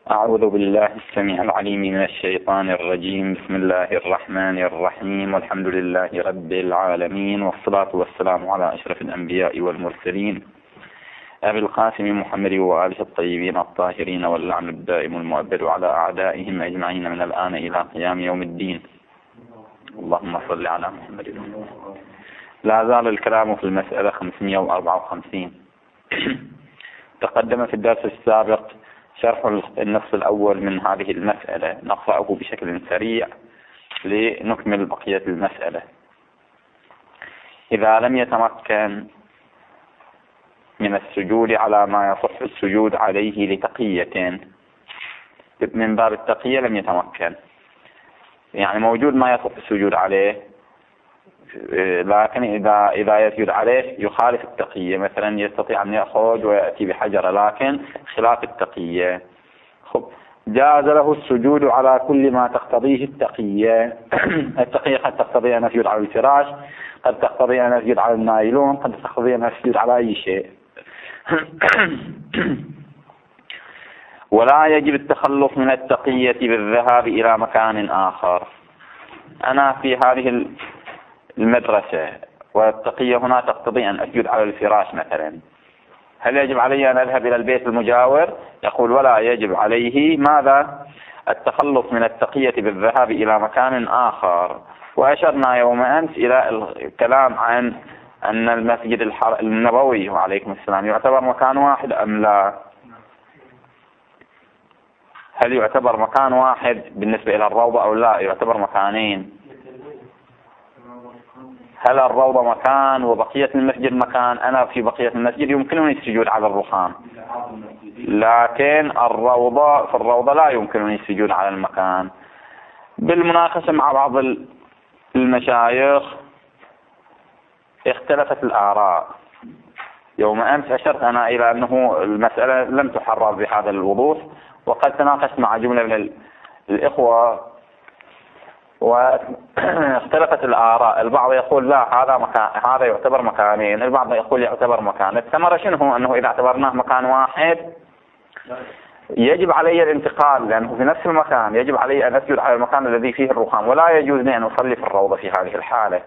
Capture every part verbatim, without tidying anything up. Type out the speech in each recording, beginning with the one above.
أعوذ بالله السميع العليم من الشيطان الرجيم. بسم الله الرحمن الرحيم، والحمد لله رب العالمين، والصلاة والسلام على أشرف الأنبياء والمرسلين أبي القاسم محمد وآله الطيبين الطاهرين، واللعن الدائم المؤبد على أعدائهم أجمعين من الآن إلى قيام يوم الدين. اللهم صل على محمد. لا زال الكلام في المسألة خمسمائة وأربعة وخمسين. تقدم في الدرس السابق شرح النص الأول من هذه المسألة، نقرأه بشكل سريع لنكمل بقية المسألة. إذا لم يتمكن من السجود على ما يصح السجود عليه لتقية، من باب التقية لم يتمكن، يعني موجود ما يصح السجود عليه، لكن إذا إذا يسجد عليه يخالف التقية، مثلا يستطيع أن يخرج ويأتي بحجر لكن خلاف التقية، خب جاز له السجود على كل ما تقتضيه التقية. التقية قد تقتضي أن يسجد على الفراش، قد تقتضي أن يسجد على النايلون، قد تقتضي أن يسجد على أي شيء. ولا يجب التخلص من التقية بالذهاب إلى مكان آخر. أنا في هذه المدرسة والتقية هنا تقتضي أن أسجد على الفراش مثلا، هل يجب علي أن أذهب إلى البيت المجاور؟ يقول ولا يجب عليه ماذا؟ التخلص من التقية بالذهاب إلى مكان آخر. وأشرنا يوم أمس إلى الكلام عن أن المسجد النبوي وعليكم السلام يعتبر مكان واحد أم لا؟ هل يعتبر مكان واحد بالنسبة إلى الروضة أو لا يعتبر مكانين؟ هل الروضة مكان وبقية المسجد مكان؟ أنا في بقية المسجد يمكنني السجود على الرخام، لكن الروضة في الروضة لا يمكنني السجود على المكان. بالمناقشة مع بعض المشايخ اختلفت الآراء. يوم أمس أشرت أنا إلى أنه المسألة لم تحرر بهذا الوضوح، وقد تناقشت مع جملة من الإخوة واختلفت الآراء. البعض يقول لا هذا مكان، هذا يعتبر مكانين، البعض يقول يعتبر مكان. الثمرة شنو؟ أنه إذا اعتبرناه مكان واحد يجب علي الانتقال، لأنه في نفس المكان يجب علي أن أسجد على المكان الذي فيه الرخام، ولا يجوز لي أن أصلي في الروضة في هذه الحالة.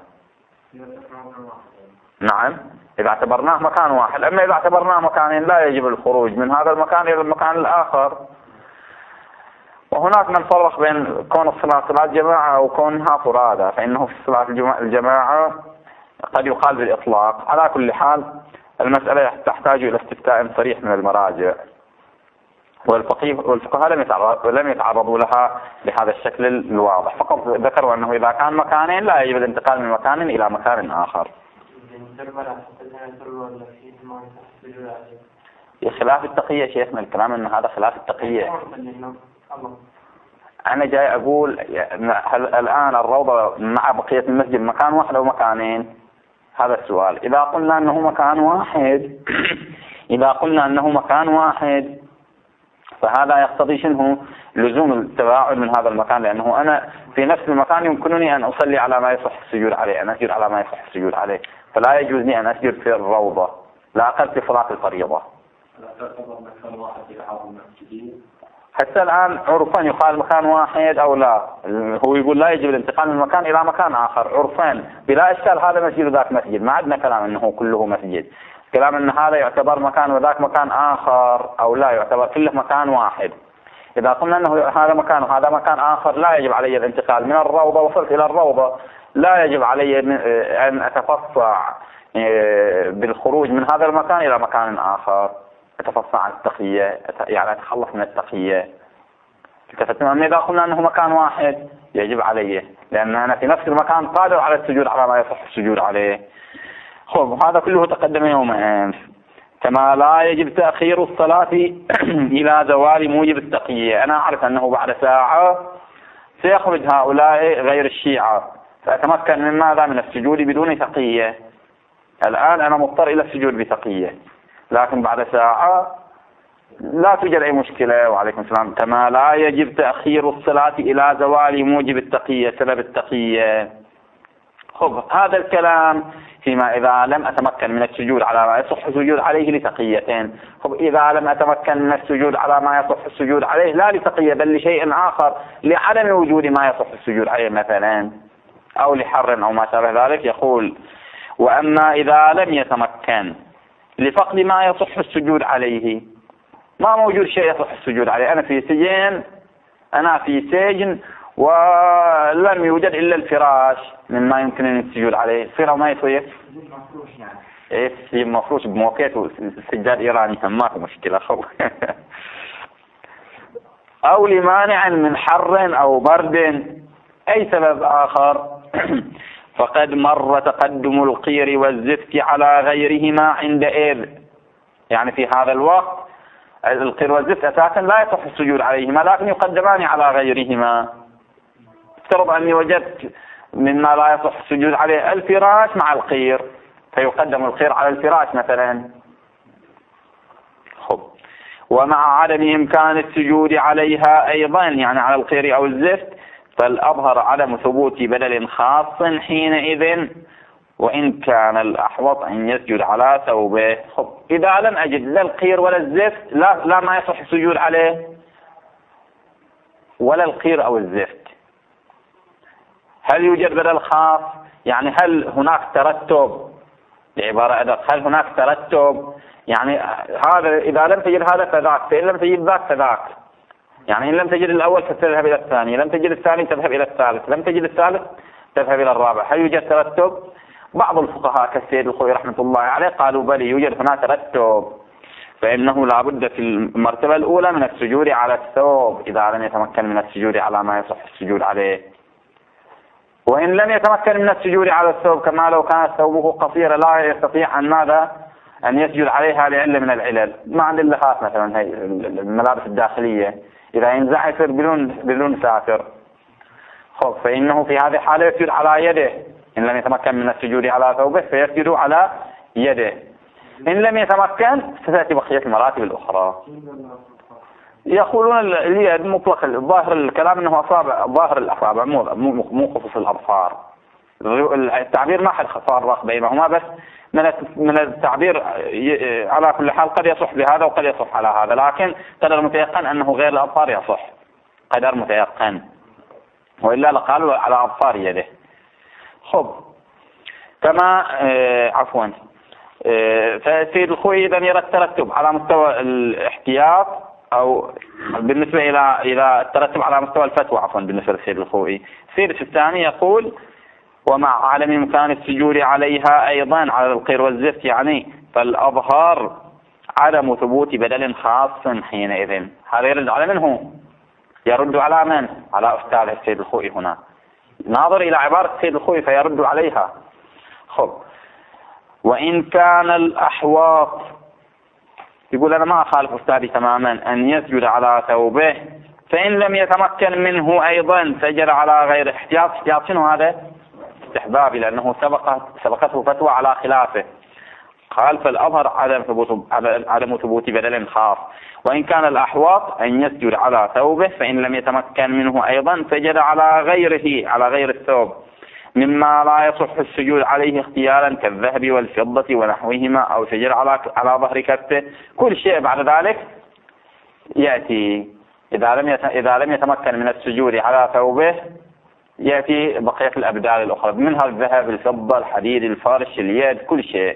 نعم إذا اعتبرناه مكان واحد، أما إذا اعتبرناه مكانين لا يجب الخروج من هذا المكان إلى المكان الآخر. وهناك من فرق بين كون الصلاة صلاة جماعة أو كونها فرادى، فإنه في صلاة الجماعة قد يقال بالإطلاق. على كل حال المسألة تحتاج إلى استفتاء صريح من المراجع، والفقهاء لم يتعرضوا لها بهذا الشكل الواضح، فقط ذكروا أنه إذا كان مكانين لا يجب الانتقال من مكان إلى مكان آخر. خلاف التقية شيخنا، الكلام أن هذا خلاف التقية. أنا جاي أقول هل الآن الروضة مع بقية المسجد مكان واحد أو مكانين؟ هذا السؤال. إذا قلنا أنه مكان واحد إذا قلنا أنه مكان واحد فهذا يقتضي شنو؟ لزوم التباعد من هذا المكان، لأنه أنا في نفس المكان يمكنني أن أصلي على ما يصح السجود عليه، أن أسجد على ما يصح السجود عليه، فلا يجوز لي أن أسجد في الروضة، لا أقل في صلاة الفريضة. حتى الآن عرفان يقال مكان واحد أو لا، هو يقول لا يجب الانتقال من مكان إلى مكان آخر عرفان بلا إشكال، هذا مسجد وذاك مسجد، ما عندنا كلام أنه كله مسجد، كلام أن هذا يعتبر مكان وذاك مكان آخر أو لا يعتبر كله مكان واحد. إذا قلنا أنه هذا مكان وهذا مكان آخر لا يجب علي الانتقال من الروضة، وصلت إلى الروضة لا يجب علي أن أتفصع بالخروج من هذا المكان إلى مكان آخر، أتفصل عن التقية، يعني أتخلص من التقية. أما إذا قلنا أنه مكان واحد يجب عليه، لأن أنا في نفس المكان قادر على السجود على ما يصح السجود عليه. خب هذا كله تقدم يوم أمس. كما لا يجب تأخير الصلاة إلى زوال موجب التقية. أنا أعرف أنه بعد ساعة سيخرج هؤلاء غير الشيعة، فأتمكن من ماذا؟ من السجود بدون تقية. الآن أنا مضطر إلى السجود بتقية، لكن بعد ساعة لا توجد أي مشكلة. وعليكم السلام. كما لا يجب تأخير الصلاة إلى زوال موجب التقية، سبب التقية. خب هذا الكلام فيما إذا لم أتمكن من السجود على ما يصح السجود عليه لتقيتين. خب إذا لم أتمكن من السجود على ما يصح السجود عليه لا لتقية بل لشيء آخر، لعدم وجود ما يصح السجود عليه مثلا، أو لحر أو ما شابه ذلك، يقول: وأما إذا لم يتمكن لفقد ما يصح السجود عليه، ما موجود شيء يصح السجود عليه، أنا في سجن أنا في سجن ولم يوجد إلا الفراش مما يمكن أن السجود عليه، يصير ما يصير؟ إيه في مفروش بموكيت وسجاد إيراني ما في مشكلة خو. أو لمانع من حر أو برد، أي سبب آخر. فقد مر تقدم القير والزفت على غيرهما عندئذ، يعني في هذا الوقت القير والزفت أساسا لا يصح السجود عليهما لكن يقدمان على غيرهما. افترض أني وجدت مما لا يصح السجود عليه الفراش مع القير، فيقدم القير على الفراش مثلا. خب ومع عدم إمكان السجود عليها أيضا، يعني على القير أو الزفت، فالأظهر عدم ثبوت بدل خاص حينئذ، وإن كان الأحوط أن يسجد على ثوبه. خب إذا لم أجد لا القير ولا الزفت، لا, لا ما يصح السجود عليه، ولا القير أو الزفت، هل يوجد بدل خاص؟ يعني هل هناك ترتب؟ بعبارة أدق، هل هناك ترتب؟ يعني هذا إذا لم تجد هذا فذاك، فإن لم تجد ذاك فذاك، يعني إن لم تجد الأول فتذهب إلى الثاني، لم تجد الثاني تذهب إلى الثالث، لم تجد الثالث تذهب إلى الرابع. هل يوجد ترتب؟ بعض الفقهاء كالسيد الخوئي رحمة الله عليه قالوا بل يوجد هناك ترتب، فإنه لا بد في المرتبة الأولى من السجود على الثوب إذا لم يتمكن من السجود على ما يصح السجود عليه، وإن لم يتمكن من السجود على الثوب كما لو كان ثوبه قصير لا يستطيع أن ماذا أن يسجد عليها لعلة من العلل، ما عند اللهات مثلا هي الملابس الداخلية إذا ينزع يصير بدون بدون ساتر. خب فإنه في هذه الحالة يسجد على يده، إن لم يتمكن من السجود على ثوبه فيسجد على يده. إن لم يتمكن ستأتي بقية المراتب الأخرى. يقولون اليد مطلق، ظاهر الكلام أنه أصابع، ظاهر الأصابع مو مو خصوص الأظفار. التعبير ما حد فرق بينهما، بس من التعبير على كل حال قد يصح بهذا وقد يصح على هذا، لكن قدر متيقن أنه غير الأظفار يصح، قدر متيقن، وإلا لقالوا على أظفار يده. خب كما آه عفوا آه فسيد الخوئي إذا يرى الترتب على مستوى الاحتياط، أو بالنسبة إلى إلى الترتب على مستوى الفتوى عفوا بالنسبة للسيد الخوئي. السيد الثاني يقول: ومع عدم إمكان السجود عليها أيضا على القير والزفت، يعني فالأظهر عدم ثبوت بدل خاص حينئذ. هذا يرد على من هو؟ يرد على من؟ على أستاذ السيد الخوئي هنا، ناظر إلى عبارة السيد الخوئي فيرد عليها. خب وإن كان الأحواط، يقول أنا ما أخالف أستاذي تماما أن يسجد على ثوبه، فإن لم يتمكن منه أيضا سجد على غير احتياط. احتياط شنو هذا؟ استحبابي، لأنه سبقت سبقته فتوى على خلافه. قال فالأظهر عدم ثبوت عدم ثبوت بدل خاص، وإن كان الأحوط أن يسجد على ثوبه، فإن لم يتمكن منه أيضا سجد على غيره على غير الثوب مما لا يصح السجود عليه اختيارا كالذهب والفضة ونحوهما، أو سجد على على ظهر كفه. كل شيء بعد ذلك يأتي إذا لم إذا لم يتمكن من السجود على ثوبه يأتي بقية الأبدال الأخرى، منها الذهب، الفضة، الحديد، الفارش، اليد، كل شيء.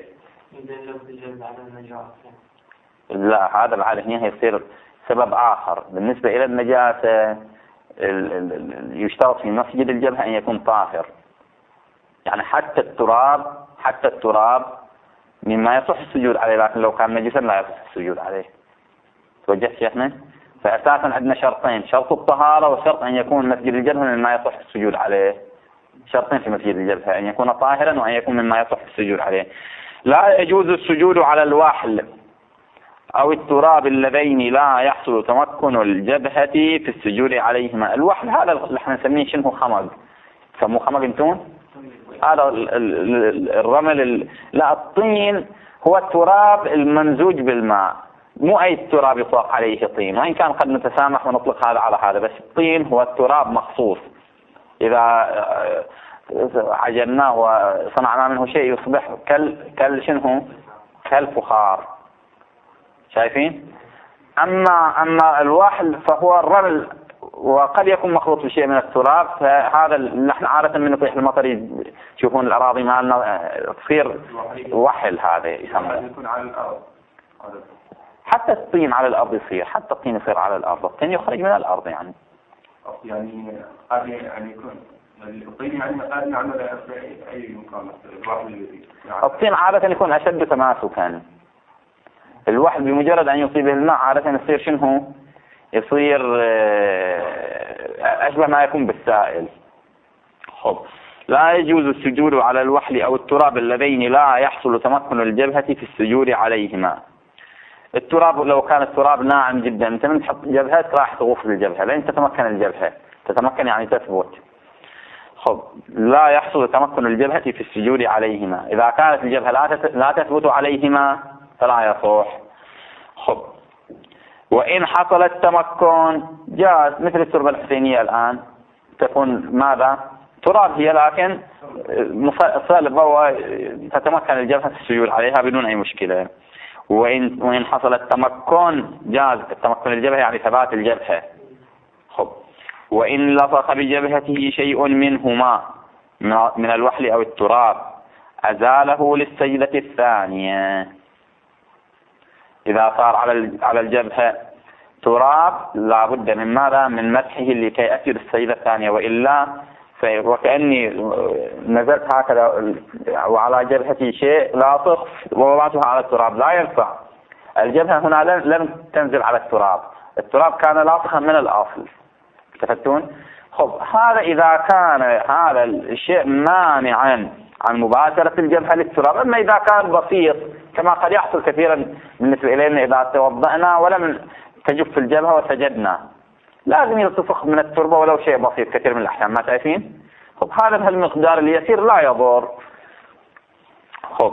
لا هذا بعد هنا يصير سبب آخر بالنسبة إلى النجاسة. يشترط في مسجد الجبهة أن يكون طاهر، يعني حتى التراب حتى التراب مما يصح السجود عليه، لكن لو كان نجسا لا يصح السجود عليه. توجه شيخنا؟ فأساسا عندنا شرطين: شرط الطهارة وشرط أن يكون مسجد الجبهة مما يصح السجود عليه. شرطين في مسجد الجبهة: أن يكون طاهرا وأن يكون مما يصح السجود عليه. لا يجوز السجود على الوحل أو التراب اللذين لا يحصل تمكن الجبهة في السجود عليهما. الوحل هذا اللي احنا نسميه شنو؟ خمق. سموه خمق انتون؟ هذا الرمل. لا الطين هو التراب الممزوج بالماء، مو أي تراب يطلق عليه طين، وإن كان قد نتسامح ونطلق هذا على هذا، بس الطين هو التراب مخصوص. إذا عجناه وصنعنا منه شيء يصبح كال كال شنو كالفخار. شايفين؟ أما أما الوحل فهو الرمل، وقد يكون مخلوط بشيء من التراب، فهذا اللي احنا عادة من نطيح المطر تشوفون الأراضي مالنا تصير وحل، هذا يسمى. حتى الطين على الأرض يصير، حتى الطين يصير على الأرض، الطين يخرج من الأرض يعني. يعني يعني يكون الطين يعني مقادم عمل أي مكان الطين عادة يكون أشد تماسكا. الوحل بمجرد أن يصيبه الماء عادة يصير شنو؟ يصير أشبه ما يكون بالسائل. خب. لا يجوز السجود على الوحل أو التراب اللذين لا يحصل تمكن الجبهة في السجود عليهما. التراب لو كان التراب ناعم جدا، أنت من تحط جبهتك راح تغوص بالجبهة لين تتمكن الجبهة، تتمكن يعني تثبت. خب. لا يحصل تمكن الجبهة في السجود عليهما. إذا كانت الجبهة لا تثبت عليهما فلا يصح. خب. وإن حصل التمكن جاز، مثل التربة الحسينية الآن تكون ماذا؟ تراب هي، لكن صلبة وتتمكن الجبهة في السجود عليها بدون أي مشكلة. وإن وإن حصل التمكن جاز، التمكن الجبهة يعني ثبات الجبهة. خب. وإن لصق بجبهته شيء منهما من الوحل أو التراب أزاله للسجدة الثانية. إذا صار على على الجبهة تراب لا بد من ماذا؟ من مسحه لكي أسجد السجدة الثانية، وإلا وكأني نزلت هكذا وعلى جبهتي شيء لاصق ووضعته على التراب لا ينفع. الجبهة هنا لم تنزل على التراب، التراب كان لاصقا من الأصل. تفتون؟ خب. هذا إذا كان هذا الشيء مانعا عن مباشرة الجبهة للتراب. أما إذا كان بسيط كما قد يحصل كثيرا بالنسبة إلينا، إذا توضأنا ولم تجف الجبهة وسجدنا لازم يلتصق من التربة ولو شيء بسيط كثير من الأحيان، ما تعرفين؟ خب. هذا بهالمقدار اليسير لا يضر. خب.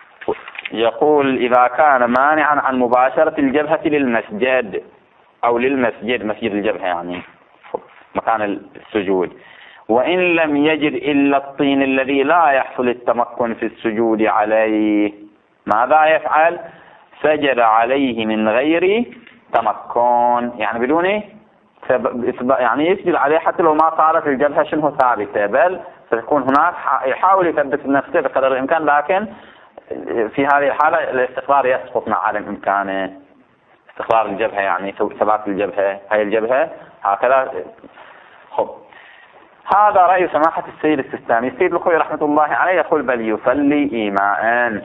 يقول إذا كان مانعا عن مباشرة الجبهة للمسجد أو للمسجد، مسجد الجبهة يعني مكان السجود. وإن لم يجد إلا الطين الذي لا يحصل التمكن في السجود عليه ماذا يفعل؟ سجد عليه من غير تمكن، يعني بدون يعني يسجد عليه حتى لو ما صارت الجبهة شنه ثابتة، بل ستكون هناك يحاول يثبت نفسه بقدر الإمكان، لكن في هذه الحالة الاستقرار يسقط مع عدم إمكانه. استقرار الجبهة يعني ثبات الجبهة، هاي الجبهة هكذا. خب. هذا رأي سماحة السيد السيستاني. السيد الخوي رحمة الله عليه يقول بل يصلي إيماء،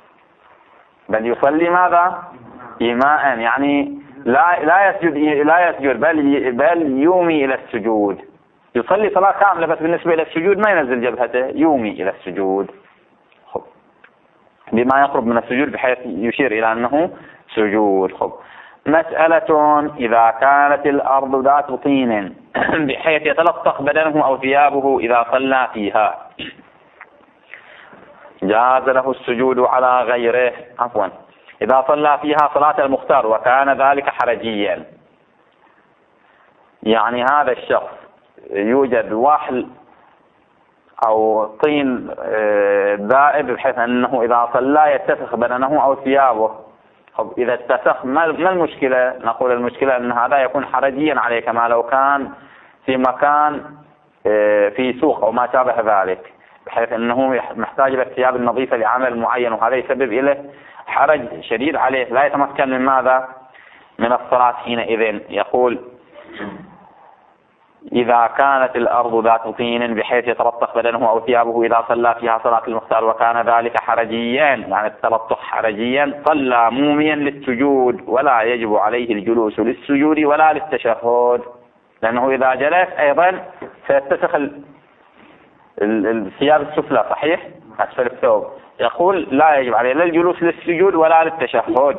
بل يصلي ماذا؟ إيماء، يعني لا لا يسجد لا يسجد بل بل يومي إلى السجود. يصلي صلاة كاملة بس بالنسبة إلى السجود ما ينزل جبهته، يومي إلى السجود. خب. بما يقرب من السجود بحيث يشير إلى أنه سجود. خب. مسألة إذا كانت الأرض ذات طين بحيث يتلطخ بدنه أو ثيابه إذا صلى فيها جاز له السجود على غيره. عفوا إذا صلى فيها صلاة المختار وكان ذلك حرجيا، يعني هذا الشخص يوجد وحل أو طين ذائب بحيث أنه إذا صلى يتسخ بدنه أو ثيابه. طب إذا اتسخ ما المشكلة؟ نقول المشكلة أن هذا يكون حرجيا عليه، كما لو كان في مكان في سوق أو ما شابه ذلك، بحيث أنه محتاج للثياب النظيفة لعمل معين، وهذا يسبب إليه حرج شديد عليه لا يتمكن من ماذا؟ من الصلاة حينئذ. يقول إذا كانت الأرض ذات طين بحيث يتلطخ بدنه أو ثيابه إذا صلى فيها صلاة المختار وكان ذلك حرجيا، يعني التلطخ حرجيا، صلى موميا للسجود ولا يجب عليه الجلوس للسجود ولا للتشهد، لأنه إذا جلس أيضا سيتسخ الثياب السفلى صحيح أسفل الثوب. يقول لا يجب عليه لا الجلوس للسجود ولا للتشهد.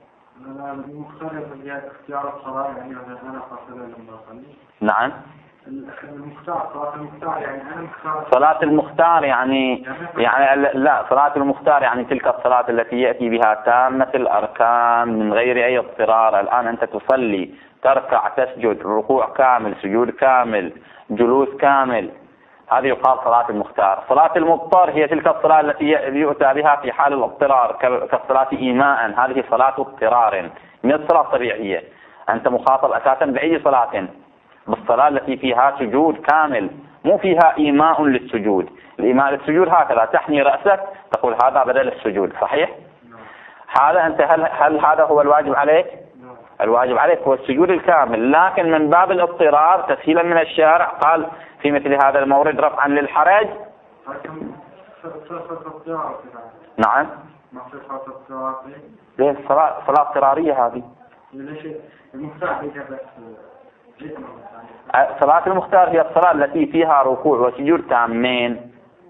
نعم. المختار صلاة المختار يعني أنا مختار صلاة المختار يعني يعني لا صلاة المختار يعني تلك الصلاة التي يأتي بها تامة الأركان من غير أي اضطرار. الآن أنت تصلي تركع تسجد ركوع كامل سجود كامل جلوس كامل، هذه يقال صلاة المختار. صلاة المضطر هي تلك الصلاة التي يؤتى بها في حال الاضطرار كالصلاة إيماء، هذه صلاة اضطرار من الصلاة الطبيعية. أنت مخاطب أساسا بأي صلاة؟ بالصلاة التي فيها سجود كامل، مو فيها إيماء للسجود. الإيماء للسجود هكذا تحني رأسك تقول هذا بدل السجود، صحيح؟ هذا أنت هل, هل هذا هو الواجب عليك؟ الواجب عليك هو السجود الكامل، لكن من باب الاضطرار تسهيلا من الشارع قال في مثل هذا المورد رفعا للحرج. نعم. ليه صلاة صلاة اضطرارية هذه؟ صلاة المختار هي الصلاة التي فيها ركوع وسجود تامين.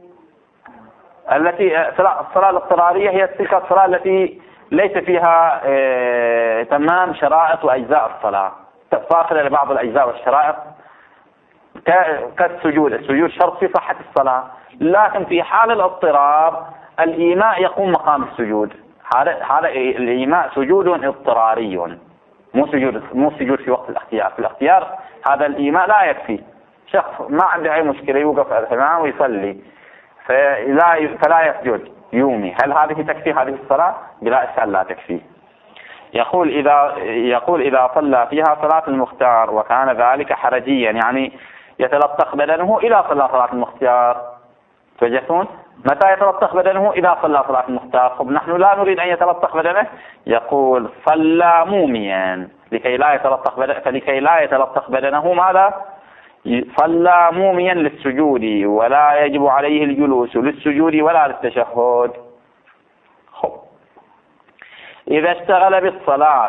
التي الصلاة الاضطرارية هي تلك الصلاة التي ليس فيها اه تمام شرائط وأجزاء الصلاة، فاقدة لبعض الأجزاء والشرائط كالسجود. السجود شرط في صحة الصلاة، لكن في حال الاضطرار الإيماء يقوم مقام السجود. هذا هذا الإيماء سجود اضطراري، مو سجود مو سجود في وقت الاختيار. في الاختيار هذا الإيماء لا يكفي. شخص ما عنده أي مشكلة يوقف الإمام ويصلي فلا فلا يسجد يومي، هل هذه تكفي هذه الصلاة؟ بلا إشكال لا تكفي. يقول إذا يقول إذا صلى فيها صلاة المختار وكان ذلك حرجيا، يعني يتلطخ بدنه إذا صلى صلاة المختار. توجهون؟ متى يتلطخ بدنه؟ إذا صلى صلاة المختار. طب نحن لا نريد أن يتلطخ بدنه، يقول صلى موميا لكي لا يتلطخ بدنه، فلكي لا يتلطخ بدنه ماذا؟ صلى موميا للسجود ولا يجب عليه الجلوس للسجود ولا للتشهد. خب. إذا اشتغل بالصلاة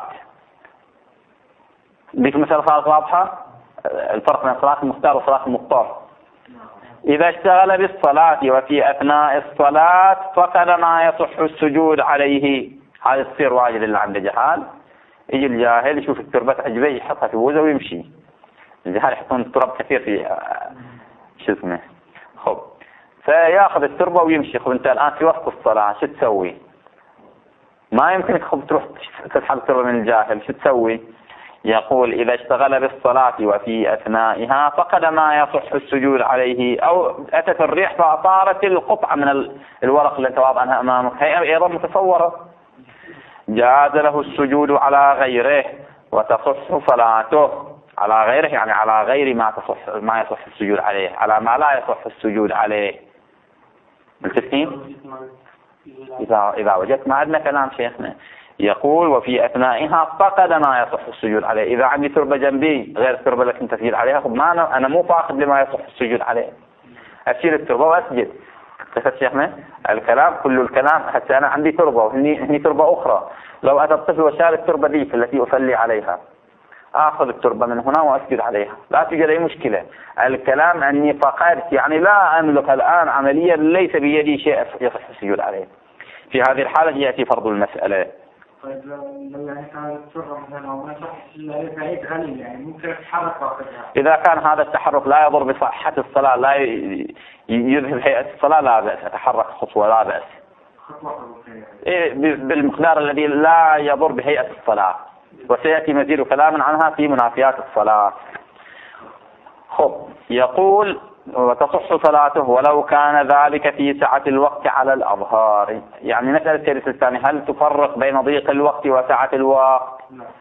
بك مثل صلاة واضحة الفرق بين صلاة المختار وصلاة المضطر. إذا اشتغل بالصلاة وفي أثناء الصلاة فقد ما يصح السجود عليه. هذا يصير واجد اللي عنده جهال، يجي الجاهل يشوف التربة عجبه يحطها في بوزه ويمشي. الجهال يحطون التراب كثير في شو اسمه خب، فياخذ التربة ويمشي. خب أنت الآن في وسط الصلاة شو تسوي؟ ما يمكنك خب تروح تسحب التربة من الجاهل، شو تسوي؟ يقول إذا اشتغل بالصلاة وفي أثنائها فقد ما يصح السجود عليه، أو أتت الريح فأطارت القطعة من الورق اللي أنت واضع عنها أمامك، هي أيضا متصورة، جاز له السجود على غيره وتصح صلاته. على غيره يعني على غير ما تصح ما يصح السجود عليه، على ما لا يصح السجود عليه. متفقين؟ إذا إذا وجدت ما عندنا كلام شيخنا. يقول وفي أثنائها فقد ما يصح السجود عليه. إذا عندي تربة جنبي غير التربة اللي كنت أسجد عليها، خب ما أنا أنا مو فاقد لما يصح السجود عليه، أشيل التربة وأسجد. اتفقت شيخنا؟ الكلام كل الكلام. حتى أنا عندي تربة وهني هني تربة أخرى، لو أتى الطفل وشال التربة دي التي أصلي عليها آخذ التربة من هنا وأسجد عليها، لا توجد أي مشكلة. الكلام أني فقدت يعني لا أملك الآن عمليا ليس بيدي شيء يصح السجود عليه. في هذه الحالة يأتي فرض المسألة. طيب لو يعني كانت التربة مثلا أو ما يصح بعيد غني يعني ممكن يتحرك وقتها. إذا كان هذا التحرك لا يضر بصحة الصلاة لا يذهب هيئة الصلاة لا بأس، أتحرك خطوة لا بأس. خطوة إيه بالمقدار الذي لا يضر بهيئة الصلاة، وسيأتي مزيد كلام عنها في منافيات الصلاة. خب يقول وتصح صلاته ولو كان ذلك في سعة الوقت على الأظهار. يعني مسألة الثالث الثاني، هل تفرق بين ضيق الوقت وسعة الوقت؟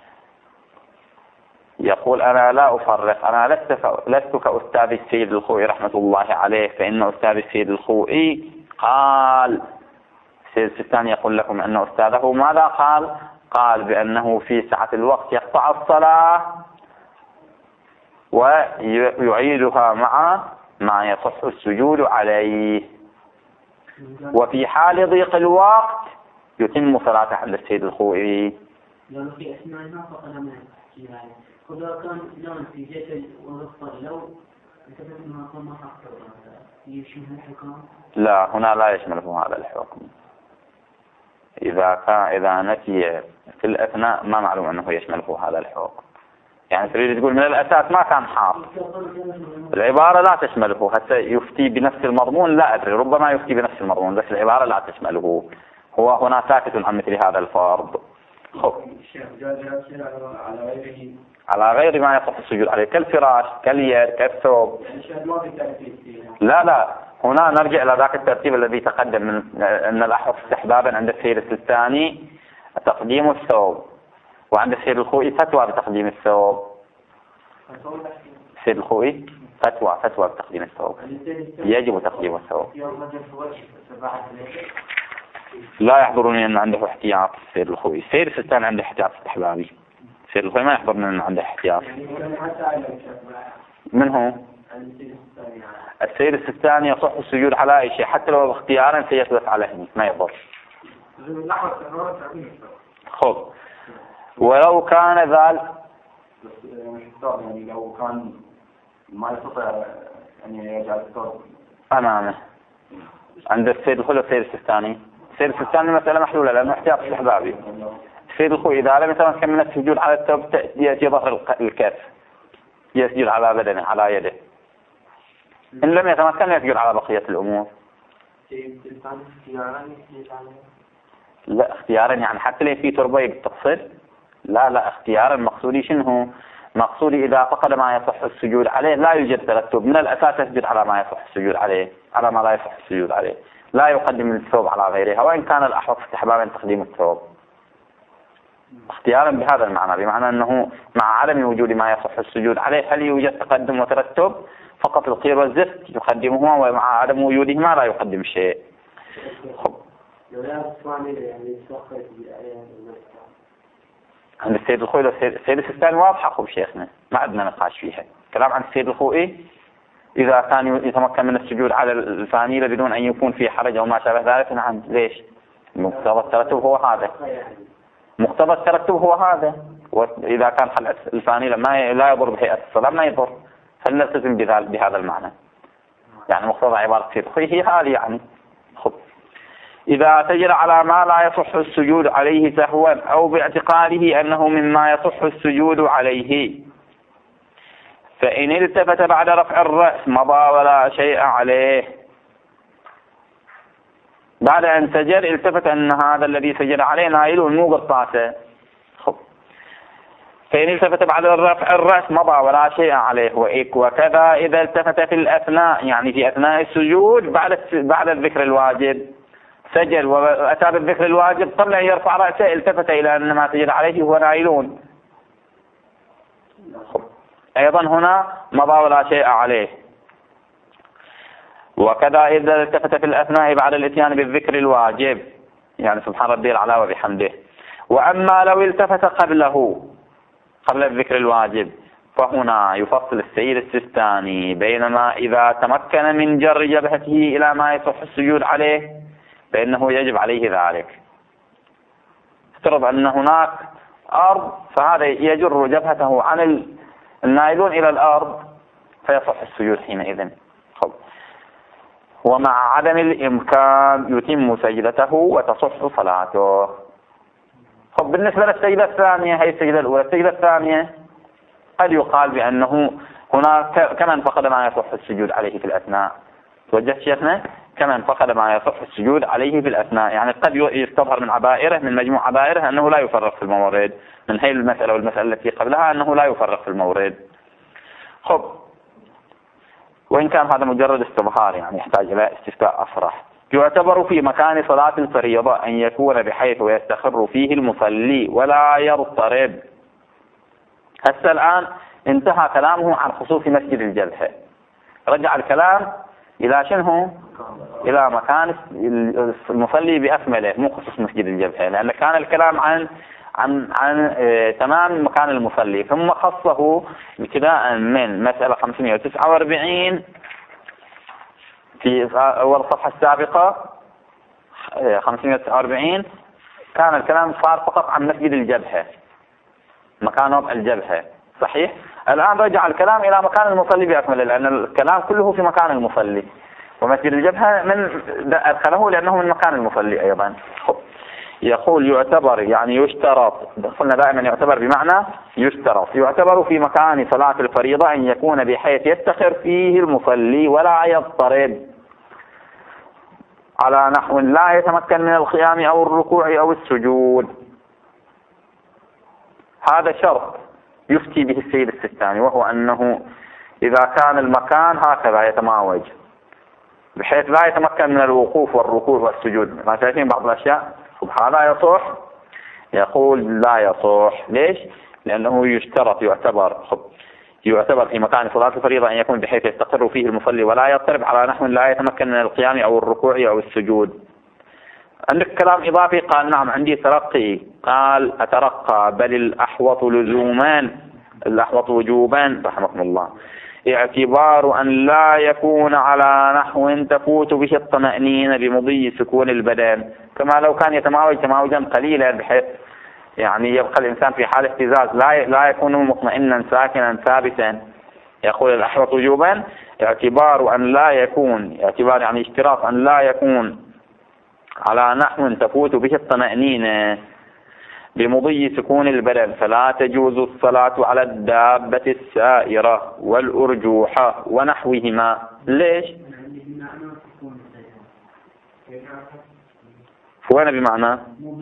يقول أنا لا أفرق. أنا لست لست كأستاذ السيد الخوئي رحمة الله عليه، فإن أستاذ السيد الخوئي قال السيد الثاني يقول لكم أن أستاذه ماذا قال؟ قال بأنه في سعة الوقت يقطع الصلاة ويعيدها مع ما يصح السجود عليه، وفي حال ضيق الوقت يتم صلاته عند السيد الخوئي. لو في أثناء فقد ما يعني خذوا كان لون في جسد والغفر لو انتبه ما كان ما حقق يشمل الحكم. لا هنا لا يشمله هذا الحكم. إذا كان إذا نسي في الأثناء ما معلوم أنه يشمله هذا الحكم. يعني تريد تقول من الأساس ما كان حاضر، العبارة لا تشمله. حتى يفتي بنفس المضمون لا أدري، ربما يفتي بنفس المضمون بس العبارة لا تشمله. هو هنا ساكت عن مثل هذا الفرض. خب على غير ما يصح السجود عليه كالفراش كاليد كالثوب. لا لا، هنا نرجع إلى ذاك الترتيب الذي تقدم من أن الأحرف استحبابا عند السيد السيستاني تقديم الثوب، وعند السيد الخوئي فتوى بتقديم الثوب. السيد الخوئي فتوى فتوى بتقديم الثوب، يجب تقديم الثوب. لا يحضرني أن عنده احتياط السيد الخوئي. السيد السيستاني عنده احتياط استحبابي، السيد الخوئي ما يحضرني أن عنده احتياط. من هو؟ السيد السيستاني يصح السجود على أي شيء حتى لو اختيارا سيثبت عليه ما يضر. خب، ولو كان ذلك يعني لو كان ما يستطيع أن يجعل الثوب أمامه عند السيد الخوئي والسيد السيستاني. السيد السيستاني مسألة محلولة لأنه احتياط استحبابي. السيد الخوئي إذا لم يتمكن من السجود على الثوب يأتي ظهر الكف يسجد على بدنه على يده، إن لم يتمكن يسجد على بقية الأمور. لا اختيارا يعني حتى لو في تربة تقصد، لا لا اختيارا مقصودي شنو؟ مقصودي إذا فقد ما يصح السجود عليه لا يوجد ترتب، من الأساس يسجد على ما يصح السجود عليه على ما لا يصح السجود عليه، لا يقدم الثوب على غيرها وإن كان الأحوط استحبابا تقديم الثوب اختيارا بهذا المعنى، بمعنى أنه مع عدم وجود ما يصح السجود عليه هل يوجد تقدم وترتب؟ فقط القير والزفت يقدمهما، ومع عدم وجودهما لا يقدم شيء. عند السيد الخوئي السيد السيستاني واضحة خب شيخنا، ما عندنا نقاش فيها. كلام عن السيد الخوئي إذا كان يتمكن من السجود على الفانيلة بدون أن يكون في حرج أو ما شابه ذلك، نعم ليش؟ مقتضى الترتب هو هذا، مقتضى الترتب هو هذا. وإذا كان حل الفانيلة ما لا يضر بهيئة الصلاة ما يضر، فلنلتزم بهذا المعنى. يعني مقتضى عبارة السيد الخوئي هي هذه يعني. خب، إذا سجد على ما لا يصح السجود عليه سهوا أو باعتقاده أنه مما يصح السجود عليه، فإن التفت بعد رفع الرأس مضى ولا شيء عليه. بعد أن سجد التفت أن هذا الذي سجد عليه نائل مو قطاسه، فإن التفت بعد رفع الرأس مضى ولا شيء عليه. وكذا إذا التفت في الأثناء، يعني في أثناء السجود بعد بعد الذكر الواجب، سجد وأتى بالذكر الواجب قبل أن يرفع رأسه التفت إلى أن ما سجد عليه هو نائلون، أيضا هنا مضى ولا شيء عليه. وكذا إذا التفت في الأثناء بعد الاتيان بالذكر الواجب، يعني سبحان ربي الأعلى وبحمده. وأما لو التفت قبله قبل الذكر الواجب فهنا يفصل السيد السيستاني بينما إذا تمكن من جر جبهته إلى ما يصح السجود عليه فإنه يجب عليه ذلك. افترض أن هناك أرض فهذا يجر جبهته عن النائلون إلى الأرض فيصح السجود حينئذ. خب. ومع عدم الإمكان يتم سجدته وتصح صلاته. خب، بالنسبة للسجدة الثانية هي السجدة الأولى. السجدة الثانية قد يقال بأنه هناك كمن فقد ما يصح السجود عليه في الأثناء. توجه شيخنا كمن فقد ما يصح السجود عليه في الأثناء، يعني قد يستظهر من عبائره من مجموع عبائره أنه لا يفرق في المورد، من هي المسألة والمسألة التي قبلها أنه لا يفرق في المورد. خب، وإن كان هذا مجرد استظهار يعني يحتاج إلى استفتاء أصرح. يعتبر في مكان صلاة الفريضة أن يكون بحيث يستقر فيه المصلي ولا يضطرب. هسه الآن انتهى كلامه عن خصوص مسجد الجبهة، رجع الكلام إلى شنو؟ إلى مكان المصلي بأكمله، مو خصوص مسجد الجبهة، لأن كان الكلام عن عن عن اه تمام مكان المصلي، ثم خصه ابتداء من مسألة خمسمائة وتسعة وأربعين في أول الصفحة السابقة خمسمائة وتسعة وأربعين كان الكلام صار فقط عن مسجد الجبهة، مكان وضع الجبهة، صحيح؟ الآن رجع الكلام إلى مكان المصلي بأكمله، لأن الكلام كله في مكان المصلي، ومسجد الجبهة من أدخله لأنه من مكان المصلي أيضا. يقول يعتبر يعني يشترط، قلنا دائما يعتبر بمعنى يشترط، يعتبر في مكان صلاة الفريضة أن يكون بحيث يستقر فيه المصلي ولا يضطرب على نحو لا يتمكن من القيام أو الركوع أو السجود. هذا شرط يفتي به السيد السيستاني، وهو أنه إذا كان المكان هكذا يتماوج بحيث لا يتمكن من الوقوف والركوع والسجود. ما شايفين بعض الأشياء هذا يصح؟ يقول لا يصح. ليش؟ لأنه يشترط يعتبر يعتبر في مكان صلاة الفريضة أن يكون بحيث يستقر فيه المصلي ولا يضطرب على نحو لا يتمكن من القيام أو الركوع أو السجود. عندك كلام إضافي؟ قال نعم عندي ترقي. قال أترقى بل الأحوط لزومان الأحوط وجوبا رحمكم الله، اعتبار أن لا يكون على نحو تفوت به الطمأنينة بمضي سكون البدن، كما لو كان يتماوج تماوجا قليلا بحيث يعني يبقى الإنسان في حال اهتزاز لا لا يكون مطمئنا ساكنا ثابتا. يقول الأحوط وجوبا اعتبار أن لا يكون، اعتبار يعني اشتراط أن لا يكون على نحو تفوت به الطمأنينة بمضي سكون البدن، فلا تجوز الصلاة على الدابة السائرة والأرجوحة ونحوهما. ليش؟ وين بمعنى؟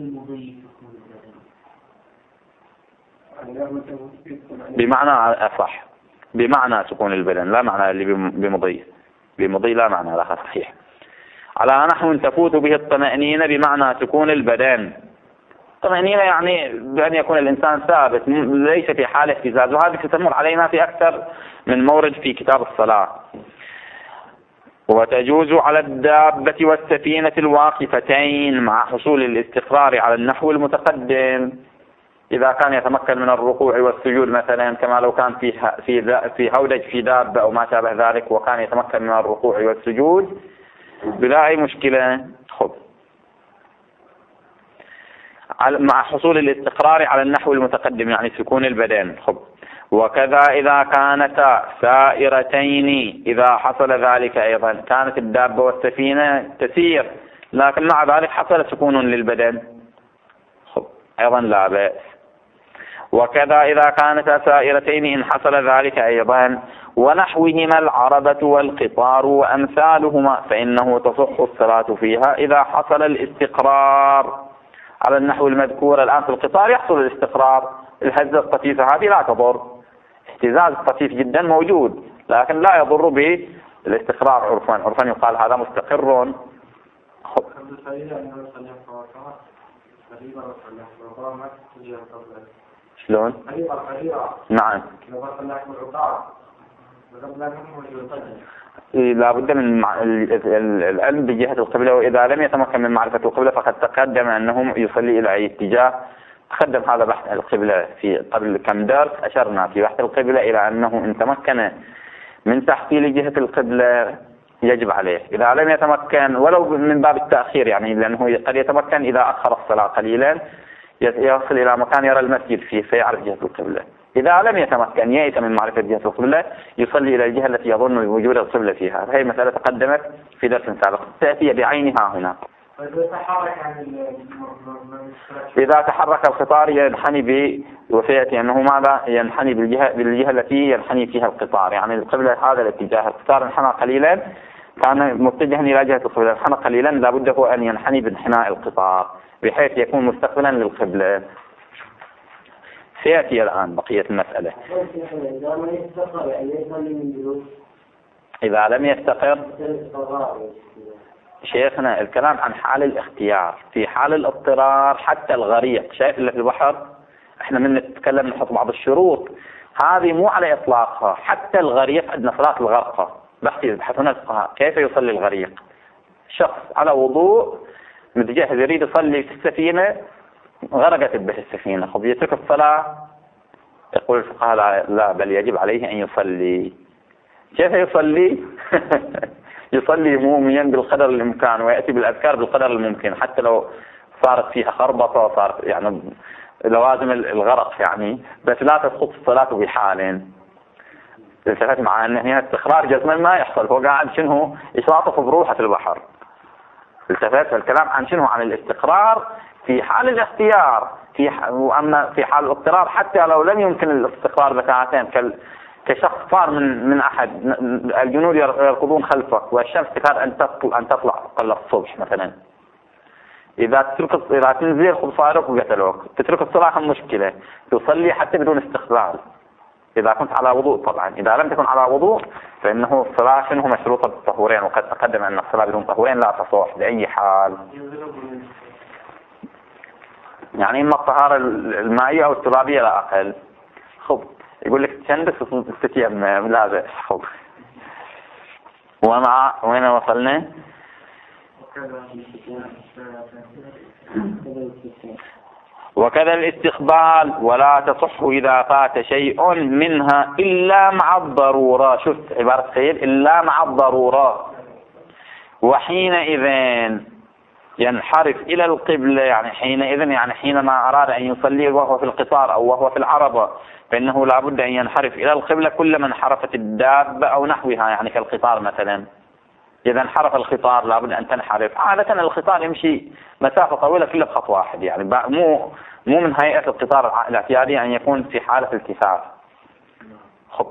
بمعنى أصح، بمعنى سكون البدن لا معنى اللي بمضي. بمضي لا معنى لها صحيح. على نحو تفوت به الطمأنينة بمعنى سكون البدن. طمأنينة يعني بأن يكون الإنسان ثابت ليس في حال اهتزاز، وهذه ستمر علينا في أكثر من مورد في كتاب الصلاة. وتجوز على الدابة والسفينة الواقفتين مع حصول الاستقرار على النحو المتقدم، إذا كان يتمكن من الركوع والسجود مثلا، كما لو كان في في في هودج في دابة أو ما شابه ذلك وكان يتمكن من الركوع والسجود بلا أي مشكلة. خب مع حصول الاستقرار على النحو المتقدم يعني سكون البدن. خب وكذا إذا كانتا سائرتين إذا حصل ذلك أيضا، كانت الدابة والسفينة تسير لكن مع ذلك حصل سكون للبدن، خب أيضا لا بأس. وكذا إذا كانتا سائرتين إن حصل ذلك أيضا، ونحوهما العربة والقطار وأمثالهما فإنه تصح الصلاة فيها إذا حصل الاستقرار على النحو المذكور. الآن في القطار يحصل الاستقرار، الهزة الطفيفة هذه لا تضر، اهتزاز طفيف جدا موجود لكن لا يضر به الاستقرار عرفا. عرفا يقال هذا مستقر. شلون؟ نعم لا بد من العلم بجهة القبلة، وإذا لم يتمكن من معرفة القبلة فقد تقدم أنه يصلي إلى أي اتجاه. تقدم هذا بحث القبلة في قبل كم درس، أشرنا في بحث القبلة إلى أنه إن تمكن من تحصيل جهة القبلة يجب عليه، إذا لم يتمكن ولو من باب التأخير يعني لأنه قد يتمكن إذا أخر الصلاة قليلا يصل إلى مكان يرى المسجد فيه فيعرف جهة القبلة. إذا لم يتمكن يأتي من معرفة جهة القبلة يصلي إلى الجهة التي يظن وجود القبلة فيها. هذه مسألة تقدمت في درس سابق تأتي بعينها هنا. إذا تحرك القطار ينحني ب وسيأتي أنه ماذا ينحني بالجهة بالجهة التي ينحني فيها القطار، يعني القبلة هذا الاتجاه. القطار انحنى قليلا كان متجها إلى جهة القبلة، انحنى قليلا لابد هو أن ينحني بانحناء القطار بحيث يكون مستقبلا للقبلة. سيأتي الآن بقية المسألة. إذا لم يستقر شيخنا الكلام عن حال الاختيار، في حال الاضطرار حتى الغريق شايف اللي في البحر احنا من نتكلم نحط بعض الشروط هذه مو على إطلاقها. حتى الغريق عندنا صلاة الغرقة بحث يبحثون الفقهاء كيف يصلي الغريق. شخص على وضوء متجهز يريد يصلي في السفينة غرقت به السفينة، خب يترك الصلاة؟ يقول الفقهاء لا, لا بل يجب عليه أن يصلي. كيف يصلي؟ يصلي موميا بالقدر الإمكان ويأتي بالأذكار بالقدر الممكن حتى لو صارت فيها خربطة صارت يعني لوازم الغرق يعني، بس لا تسقط الصلاة بحال. التفت مع أن هنا استخراج جسما ما يحصل، هو قاعد شنو يشاطف بروحه في البحر. التفت الكلام عن شنو عن الاستقرار في حال الاختيار، في ح... وأما في حال الاضطرار حتى لو لم يمكن الاستقرار بساعتين كال... كشخص صار من من أحد الجنود يركضون خلفك والشمس تكاد أن تطلع أن تطلع قبل الصبح مثلا، إذا تترك إذا تنزل خذ صارخ وقتلوك، تترك الصلاة مشكلة، تصلي حتى بدون استقرار إذا كنت على وضوء. طبعا إذا لم تكن على وضوء فإنه الصلاة شنو مشروطة بالطهورين، وقد تقدم أن الصلاة بدون طهورين لا تصح بأي حال. يعني إما الطهارة المائية أو الترابية لا أقل. خب يقول لك تشندس وتتيمم لا بأس. خب ومع وين وصلنا؟ وكذا الاستقبال ولا تصح إذا فات شيء منها إلا مع الضرورة. شفت عبارة خير إلا مع الضرورة. وحينئذ ينحرف إلى القبلة، يعني حينئذ يعني حينما أراد أن يصلي وهو في القطار أو وهو في العربة فإنه لا بد أن ينحرف إلى القبلة كلما انحرفت الدابة أو نحوها، يعني كالقطار مثلا. إذا انحرف القطار لا بد أن تنحرف. عادة القطار يمشي مسافة طويلة كله بخط واحد، يعني مو مو من هيئة القطار الاعتيادية أن يكون في حالة التفاف. خب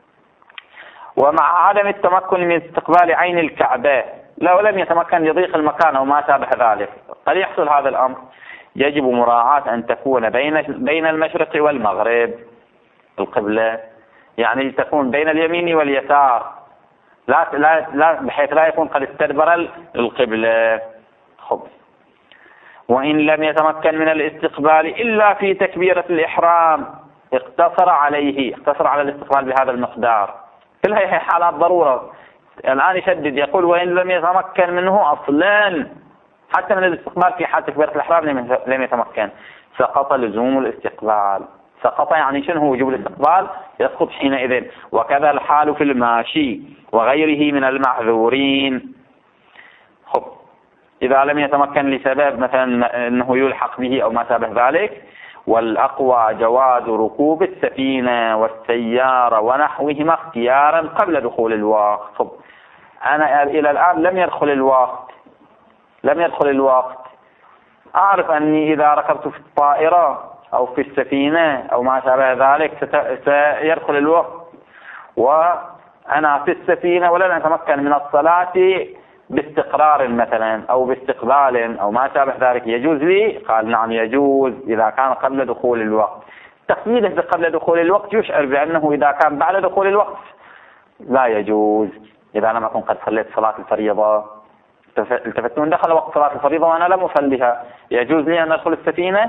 ومع عدم التمكن من استقبال عين الكعبة لو لم يتمكن لضيق المكان أو ما شابه ذلك، قد يحصل هذا الأمر. يجب مراعاة أن تكون بين بين المشرق والمغرب القبلة، يعني تكون بين اليمين واليسار، لا لا لا بحيث لا يكون قد استدبر القبلة. خب وإن لم يتمكن من الاستقبال إلا في تكبيرة الإحرام اقتصر عليه، اقتصر على الاستقبال بهذا المقدار. كلها هي حالات ضرورة. الآن يشدد يقول وإن لم يتمكن منه أصلا حتى من الاستقبال في حال تكبيرة الإحرام لم يتمكن، سقط لزوم الاستقبال. سقط يعني شنو هو وجوب الاستقبال؟ يسقط حينئذ. وكذا الحال في الماشي وغيره من المعذورين. خب إذا لم يتمكن لسبب مثلا أنه يلحق به أو ما شابه ذلك. والأقوى جواز ركوب السفينة والسيارة ونحوهما اختيارا قبل دخول الوقت. خب أنا إلى الآن لم يدخل الوقت لم يدخل الوقت أعرف أني إذا ركبت في الطائرة أو في السفينة أو ما شابه ذلك سيدخل الوقت، وأنا في السفينة ولن أتمكن من الصلاة باستقرار مثلا أو باستقبال أو ما شابه ذلك، يجوز لي؟ قال نعم يجوز إذا كان قبل دخول الوقت. تقييده قبل دخول الوقت يشعر بأنه إذا كان بعد دخول الوقت لا يجوز. إذا لم أكن قد صليت صلاة الفريضة التفتون دخل وقت صلاة الفريضة وأنا لم أصليها، يجوز لي أن أدخل السفينة؟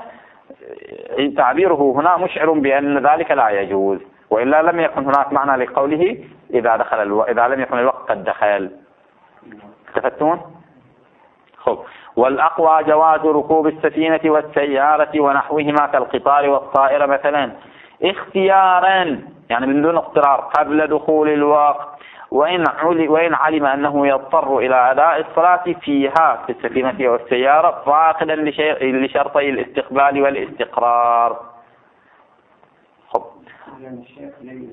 تعبيره هنا مشعر بأن ذلك لا يجوز، وإلا لم يكن هناك معنى لقوله إذا دخل الو... إذا لم يكن الوقت قد دخل. تفتون؟ خب والأقوى جواز ركوب السفينة والسيارة ونحوهما كالقطار والطائرة مثلا اختيارا، يعني من دون اضطرار قبل دخول الوقت، وإن علم, وإن علم أنه يضطر إلى أداء الصلاة فيها في السفينة والسيارة فاقدا لشرطي الاستقبال والاستقرار. خب يعني الشيخ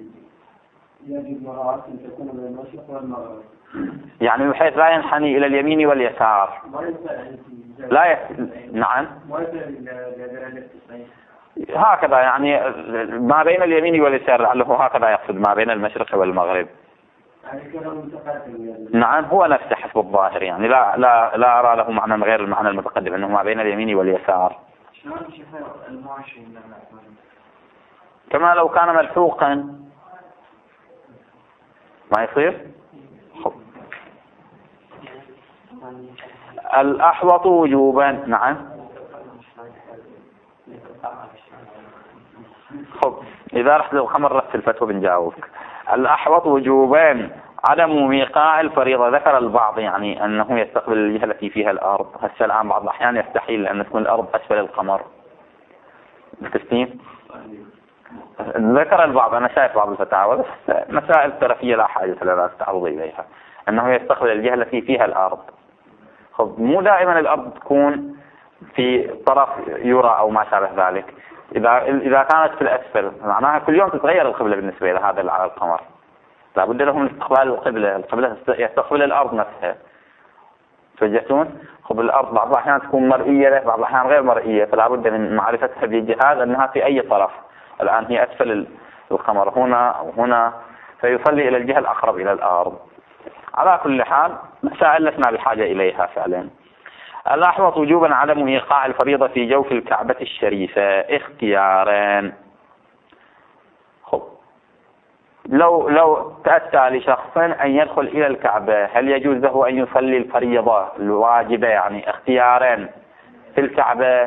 يجب مراعاة أن تكون بين المشرق والمغرب، يعني بحيث لا ينحني إلى اليمين واليسار. لا يس... نعم هكذا، يعني ما بين اليمين واليسار لعله هكذا يقصد ما بين المشرق والمغرب. نعم هو نفسه حسب الظاهر، يعني لا لا لا أرى له معنى غير المعنى المتقدم أنه ما بين اليمين واليسار، كما لو كان ملحوقا ما يصير. خب. الأحوط وجوبا. نعم خب إذا رحت للخمر رحت الفتوى بنجاوبك. الأحوط وجوبا عدم ميقاع الفريضة. ذكر البعض يعني أنه يستقبل الجهة التي فيها الأرض، هسه الآن بعض الأحيان يستحيل أن تكون الأرض أسفل القمر. بالتسليم ذكر البعض، أنا شايف بعض الفتاوى بس مسائل ترفية لا حاجة لنا التعرض إليها، أنه يستقبل الجهة التي فيها الأرض. خب مو دائما الأرض تكون في طرف يرى أو ما شابه ذلك. إذا إذا كانت في الأسفل معناها كل يوم تتغير القبلة بالنسبة إلى هذا على القمر، لا بد لهم استقبال القبلة. القبلة يستقبل الأرض نفسها. توجهتون؟ خب الأرض بعض الأحيان تكون مرئية له، بعض الأحيان غير مرئية، فلا بد من معرفتها بالجهاز أنها في أي طرف. الآن هي أسفل القمر هنا أو هنا، فيصلي إلى الجهة الأقرب إلى الأرض. على كل حال مسائل لسنا بحاجة إليها فعلا. الأحوط وجوبا عدم إيقاع الفريضة في جوف الكعبة الشريفة اختيارا. خب لو لو تأتى لشخص أن يدخل إلى الكعبة، هل يجوز له أن يصلي الفريضة الواجبة يعني اختيارا في الكعبة؟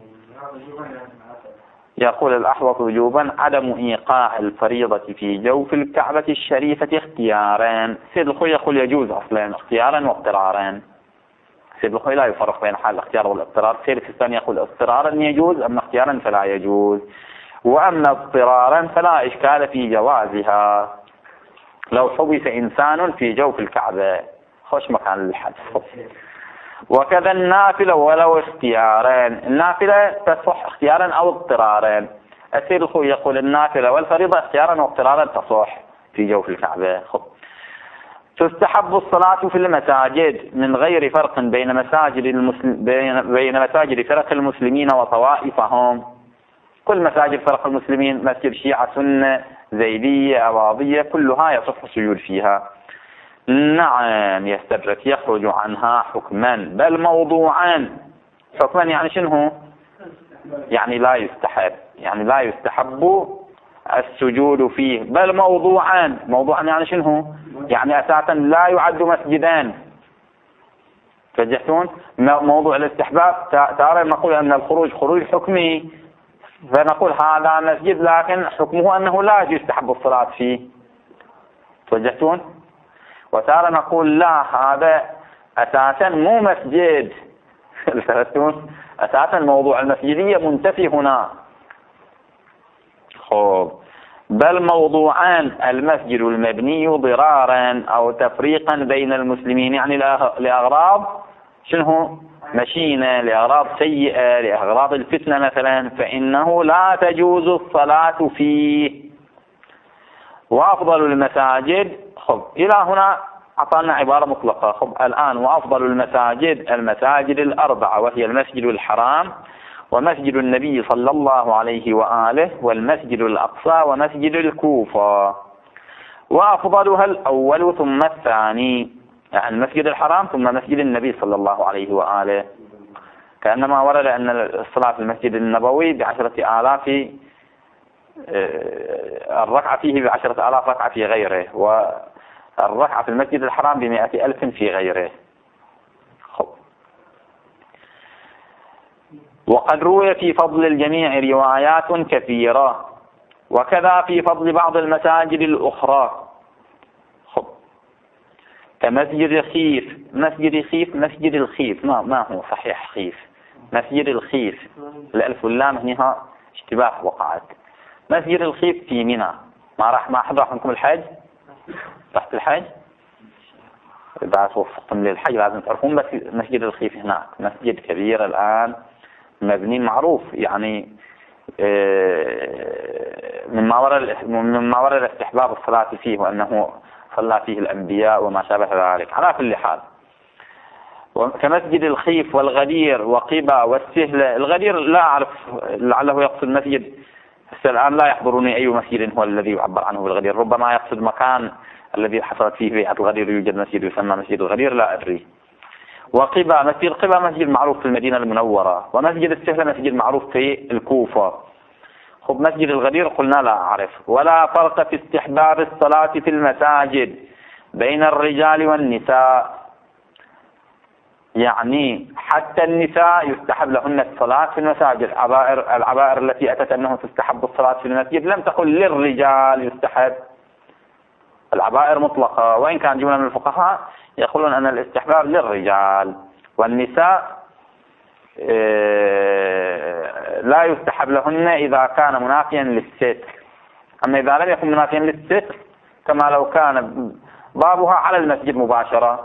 يقول الأحوط وجوبا عدم إيقاع الفريضة في جوف الكعبة الشريفة اختيارا. سيد الخوي يقول يجوز أصلا اختيارا واضطرارا. سيد الخوي لا يفرق بين حال الاختيار والاضطرار. سيد الثاني يقول اضطرارا يجوز، أما اختيارا فلا يجوز. وأما اضطرارا فلا إشكال في جوازها لو حبس إنسان في جوف الكعبة خوش مكان للحبس. وكذا النافلة ولو اختيارين، النافلة تصح اختيارا أو اضطرارا. السيد الخوي يقول النافلة والفريضة اختيارا واضطرارا تصح في جوف الكعبة. خب. تستحب الصلاة في المساجد من غير فرق بين مساجد المسلم بين, بين مساجد فرق المسلمين وطوائفهم. كل مساجد فرق المسلمين، مسجد شيعة سنة زيدية أباضية، كلها يصح السجود فيها. نعم يستدرك يخرج عنها حكما بل موضوعا. حكما يعني شنو؟ يعني لا يستحب، يعني لا يستحب السجود فيه. بل موضوعا، موضوعا يعني شنو؟ يعني أساسا لا يعد مسجدان. فجحتون موضوع الاستحباب ترى نقول أن الخروج خروج حكمي، فنقول هذا مسجد لكن حكمه أنه لا يستحب الصلاة فيه. توجهتون؟ وتارة نقول لا هذا أساسا مو مسجد. أساسا موضوع المسجدية منتفي هنا. خب. بل موضوعان المسجد المبني ضرارا أو تفريقا بين المسلمين، يعني لأغراض شنو؟ مشينة، لأغراض سيئة، لأغراض الفتنة مثلا، فإنه لا تجوز الصلاة فيه. وأفضل المساجد. خب إلى هنا أعطانا عبارة مطلقة. خب الآن وأفضل المساجد المساجد الأربعة، وهي المسجد الحرام ومسجد النبي صلى الله عليه وآله والمسجد الأقصى ومسجد الكوفة. وأفضلها الأول ثم الثاني، يعني المسجد الحرام ثم مسجد النبي صلى الله عليه وآله. كأنما ورد أن الصلاة في المسجد النبوي بعشرة آلاف الركعة فيه بعشرة آلاف ركعة في غيره، والركعة في المسجد الحرام بمئة ألف في غيره. خب. وقد روي في فضل الجميع روايات كثيرة، وكذا في فضل بعض المساجد الأخرى. خب. كمسجد خيف. مسجد خيف مسجد الخيف ما ما هو صحيح خيف، مسجد الخيف، الألف واللام هنا اشتباه وقعت. مسجد الخيف في منى. ما راح ما حضر عندكم الحج؟ رحت الحج؟ إذا وفقتم للحج لازم تعرفون بس مسجد الخيف هناك مسجد كبير الآن مبني معروف، يعني مما وراء مما وراء الاستحباب الصلاة فيه وأنه صلى فيه الأنبياء وما شابه ذلك. على كل حال كمسجد الخيف والغدير وقبة والسهلة. الغدير لا أعرف لعله يقصد مسجد، الآن لا يحضرني أي مسجد هو الذي يعبر عنه بالغدير، ربما يقصد مكان الذي حصلت فيه بيعة الغدير يوجد مسجد يسمى مسجد الغدير، لا أدري. وقبة مسجد قبة مسجد معروف في المدينة المنورة، ومسجد السهلة مسجد معروف في الكوفة. خب مسجد الغدير قلنا لا أعرف. ولا فرق في استحباب الصلاة في المساجد بين الرجال والنساء، يعني حتى النساء يستحب لهن الصلاة في المساجد. العبائر, العبائر التي أتت أنه تستحب الصلاة في المسجد لم تقل للرجال يستحب، العبائر مطلقة، وإن كان جملة من الفقهاء يقولون أن الاستحباب للرجال، والنساء لا يستحب لهن إذا كان منافيا للستر. أما إذا لم يكن منافيا للستر كما لو كان بابها على المسجد مباشرة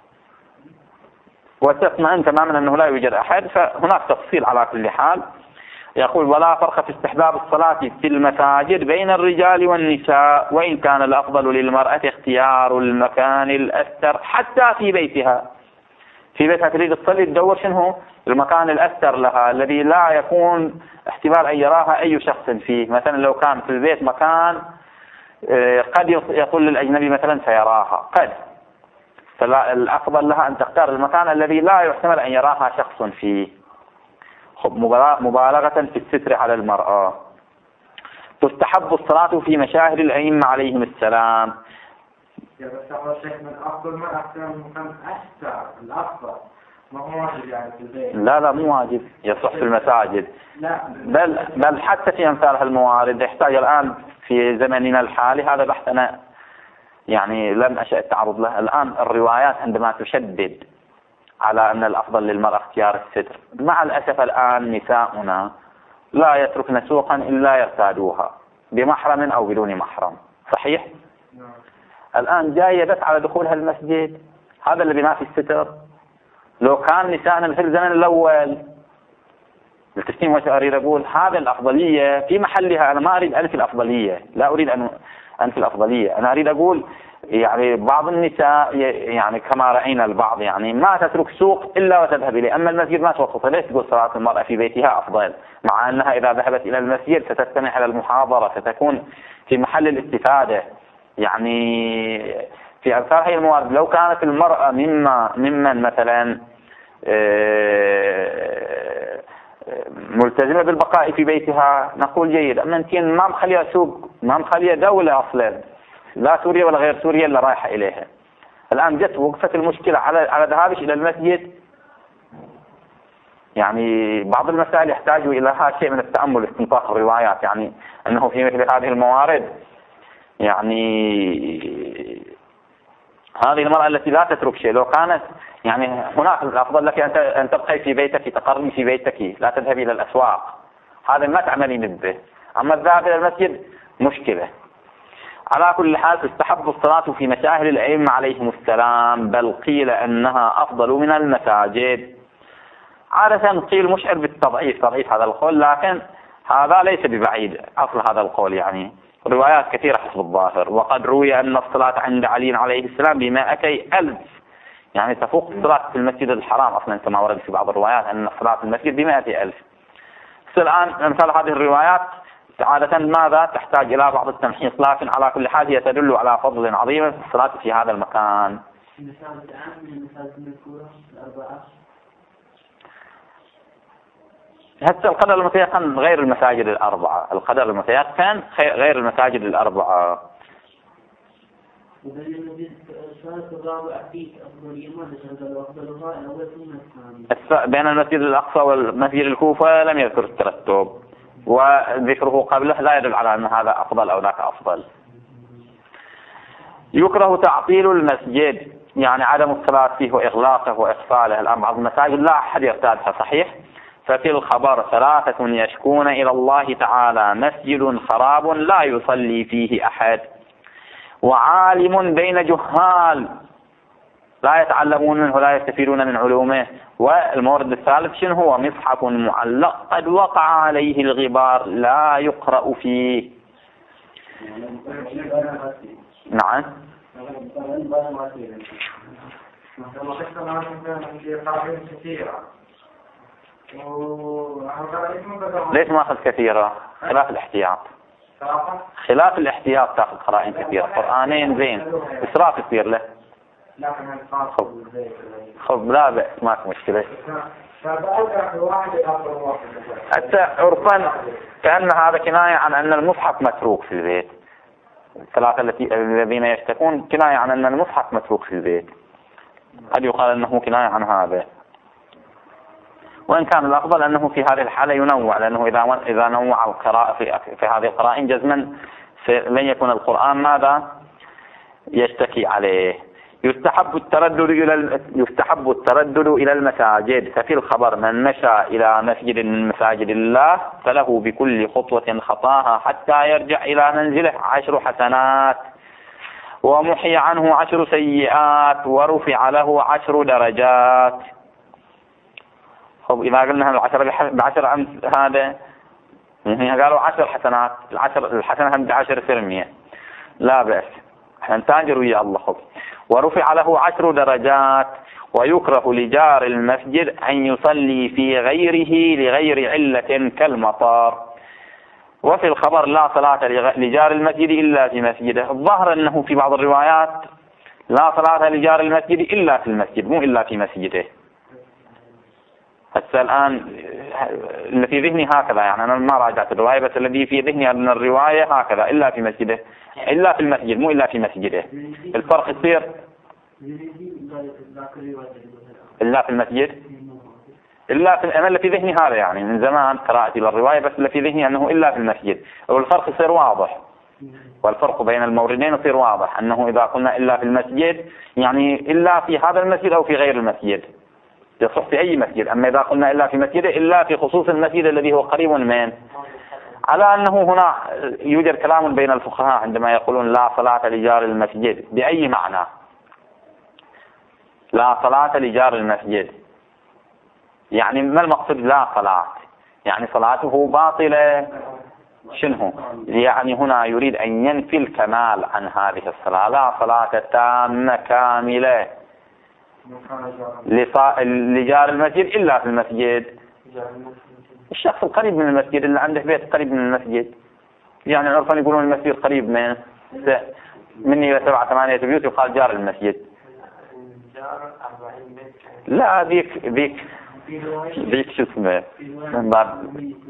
وتطمئن تماما أنه لا يوجد أحد، فهناك تفصيل على كل حال. يقول ولا فرق في استحباب الصلاة في المساجد بين الرجال والنساء، وإن كان الأفضل للمرأة اختيار المكان الأستر حتى في بيتها. في بيتها تريد تصلي تدور شنو المكان الأستر لها الذي لا يكون احتمال أن يراها أي شخص فيه. مثلا لو كان في البيت مكان قد يقول للأجنبي مثلا سيراها قد، فالأفضل لها أن تختار المكان الذي لا يحتمل أن يراها شخص فيه. مبالغة في الستر على المرأة. تستحب الصلاة في مشاهد الأئمة عليهم السلام. يا بس أول شيء من أفضل ما أحسن مكان أشتر الأفضل ما هو واجب يعني في البيت. لا لا مو واجب، يصح في المساجد. لا بل بل حتى في أمثال هالموارد يحتاج الآن في زمننا الحالي، هذا بحث أنا يعني لم أشأ التعرض له. الآن الروايات عندما تشدد على أن الأفضل للمرأة اختيار الستر، مع الأسف الآن نساؤنا لا يتركن سوقا إلا يرتادوها بمحرم أو بدون محرم. صحيح؟ الآن جاية بس على دخولها المسجد، هذا اللي بينافي الستر. لو كان نساءنا في الزمن الأول بالتسليم، وش أريد أقول هذا الأفضلية في محلها. أنا ما أريد أنفي الأفضلية، لا أريد أن أنفي الأفضلية. أنا أريد أقول يعني بعض النساء يعني كما رأينا البعض يعني ما تترك سوق إلا وتذهب إليه، أما المسجد ما توقف. ليش تقول صلاة المرأة في بيتها أفضل، مع أنها إذا ذهبت إلى المسجد ستستمع إلى المحاضرة، ستكون في محل الاستفادة. يعني في أمثال هذه الموارد لو كانت المرأة مما ممن مثلا ملتزمة بالبقاء في بيتها نقول جيد، أما أنت ما مخليها سوق، ما مخليها دولة أصلا، لا سوريا ولا غير سوريا اللي رايحة إليها. الآن جت وقفت المشكلة على على ذهابش إلى المسجد. يعني بعض المسائل يحتاج إلى شيء من التأمل، استنطاق الروايات، يعني أنه في مثل هذه الموارد يعني هذه المرأة التي لا تترك شيء لو كانت يعني هناك الأفضل لك أن تبقي في بيتك، تقرني في بيتك، لا تذهبي إلى الأسواق، هذا ما تعملين به. أما الذهاب إلى المسجد مشكلة. على كل حال تستحب الصلاة في مشاهد الأئمة عليهم السلام، بل قيل أنها أفضل من المساجد. عادة قيل مشعر بالتضعيف، تضعيف هذا القول، لكن هذا ليس ببعيد أصل هذا القول. يعني روايات كثيرة حسب الظاهر، وقد روي أن الصلاة عند علي عليه السلام بمائتي ألف، يعني تفوق الصلاة في المسجد الحرام أصلا كما ورد في بعض الروايات أن الصلاة في المسجد بمائتي ألف. الآن مثل هذه الروايات عادة ماذا تحتاج إلى بعض التمحيص، لكن على كل حال هي تدل على فضل عظيم في الصلاة في هذا المكان. هسه القدر المتيقن غير المساجد الأربعة، القدر المتيقن غير المساجد الأربعة. بين المسجد الأقصى والمسجد الكوفة لم يذكر الترتب، وذكره قبله لا يدل على أن هذا أفضل أو ذاك أفضل. يكره تعطيل المسجد، يعني عدم الصلاة فيه وإغلاقه وإقفاله. الآن بعض المساجد لا أحد يرتادها. صحيح؟ ففي الخبر ثلاثة يشكون إلى الله تعالى: مسجد خراب لا يصلي فيه أحد، وعالم بين جهال لا يتعلمون منه لا يستفيدون من علومه. والمورد الثالث شنو هو؟ مصحف معلق قد وقع عليه الغبار لا يقرأ فيه. نعم. ليش ما أخذ كثيرة؟ خلاف الاحتياط، خلاف الاحتياط تأخذ قرائن كثيرة. قرآنين زين، إسراف يصير له. خب خب لا بأس، ما في مشكلة. حتى عرفا كأن هذا كناية عن أن المصحف متروك في البيت. الثلاثة التي الذين يشتكون كناية عن أن المصحف متروك في البيت، قد يقال أنه كناية عن هذا، وإن كان الأفضل أنه في هذه الحالة ينوع، لأنه إذا إذا نوع القراءة في في هذه القرائن جزما لن يكون القرآن ماذا يشتكي عليه. يستحب التردد إلى يستحب التردد إلى المساجد، ففي الخبر: من مشى إلى مسجد من مساجد الله فله بكل خطوة خطاها حتى يرجع إلى منزله عشر حسنات، ومحي عنه عشر سيئات، ورفع له عشر درجات. طب إذا قلنا العشر بعشر أمس هذا قالوا عشر حسنات، العشر الحسنة هم بعشر سرمية، لا بأس، احنا نتاجر ويا الله. خب ورفع له عشر درجات. ويكره لجار المسجد أن يصلي في غيره لغير علة كالمطار. وفي الخبر: لا صلاة لجار المسجد إلا في مسجده. الظاهر أنه في بعض الروايات لا صلاة لجار المسجد إلا في المسجد، مو إلا في مسجده. هسه الآن اللي في ذهني هكذا، يعني أنا ما راجعت الرواية، بس الذي في ذهني أن الرواية هكذا إلا في مسجده، إلا في المسجد مو إلا في مسجده. الفرق يصير إلا في المسجد، إلا في أنا اللي في ذهني هذا، يعني من زمان قراءتي للرواية، بس اللي في ذهني أنه إلا في المسجد، والفرق يصير واضح. والفرق بين الموردين يصير واضح، أنه إذا قلنا إلا في المسجد يعني إلا في هذا المسجد أو في غير المسجد، يصح في أي مسجد. أما إذا قلنا إلا في مسجد إلا في خصوص المسجد الذي هو قريب من، على أنه هنا يوجد كلام بين الفقهاء عندما يقولون لا صلاة لجار المسجد، بأي معنى لا صلاة لجار المسجد؟ يعني ما المقصود لا صلاة؟ يعني صلاته باطلة شنو؟ يعني هنا يريد أن ينفي الكمال عن هذه الصلاة، لا صلاة تامة كاملة لجار المسجد إلا في المسجد. الشخص القريب من المسجد اللي عنده بيت قريب من المسجد، يعني عرفا يقولون المسجد قريب من مني سبعة ثمانية بيوت يقال جار المسجد. لا ذيك ذيك ذيك شو اسمه من بعد.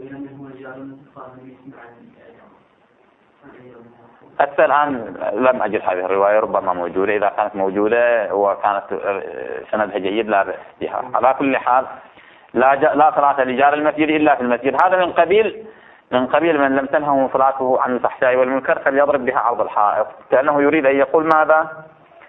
حتى الآن لم أجد هذه الرواية، ربما موجودة، إذا كانت موجودة وكانت سندها جيد لا بأس بها. على كل حال لا لا صلاة لجار المسجد إلا في المسجد، هذا من قبيل من قبيل من لم تنهه صلاته عن الفحشاء والمنكر فليضرب بها عرض الحائط، كأنه يريد أن يقول ماذا؟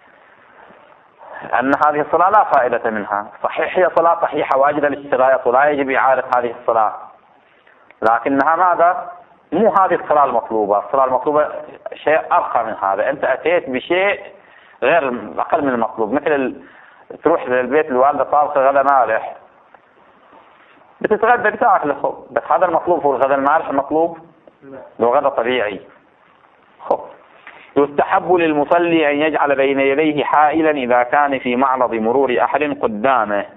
أن هذه الصلاة لا فائدة منها. صحيح هي صلاة صحيحة واجبة للشرائط ولا يجب إعادة هذه الصلاة، لكنها ماذا؟ مو هذه الصلاة المطلوبة. الصلاة المطلوبة شيء أرقى من هذا، أنت أتيت بشيء غير أقل من المطلوب، مثل تروح للبيت الوالدة طابخة غدا مالح بتتغدى بتاكل خب، بس هذا المطلوب هو الغدا المالح المطلوب؟ لو غدا طبيعي خب. يستحب للمصلي أن يجعل بين يديه حائلا إذا كان في معرض مرور أحد قدامه،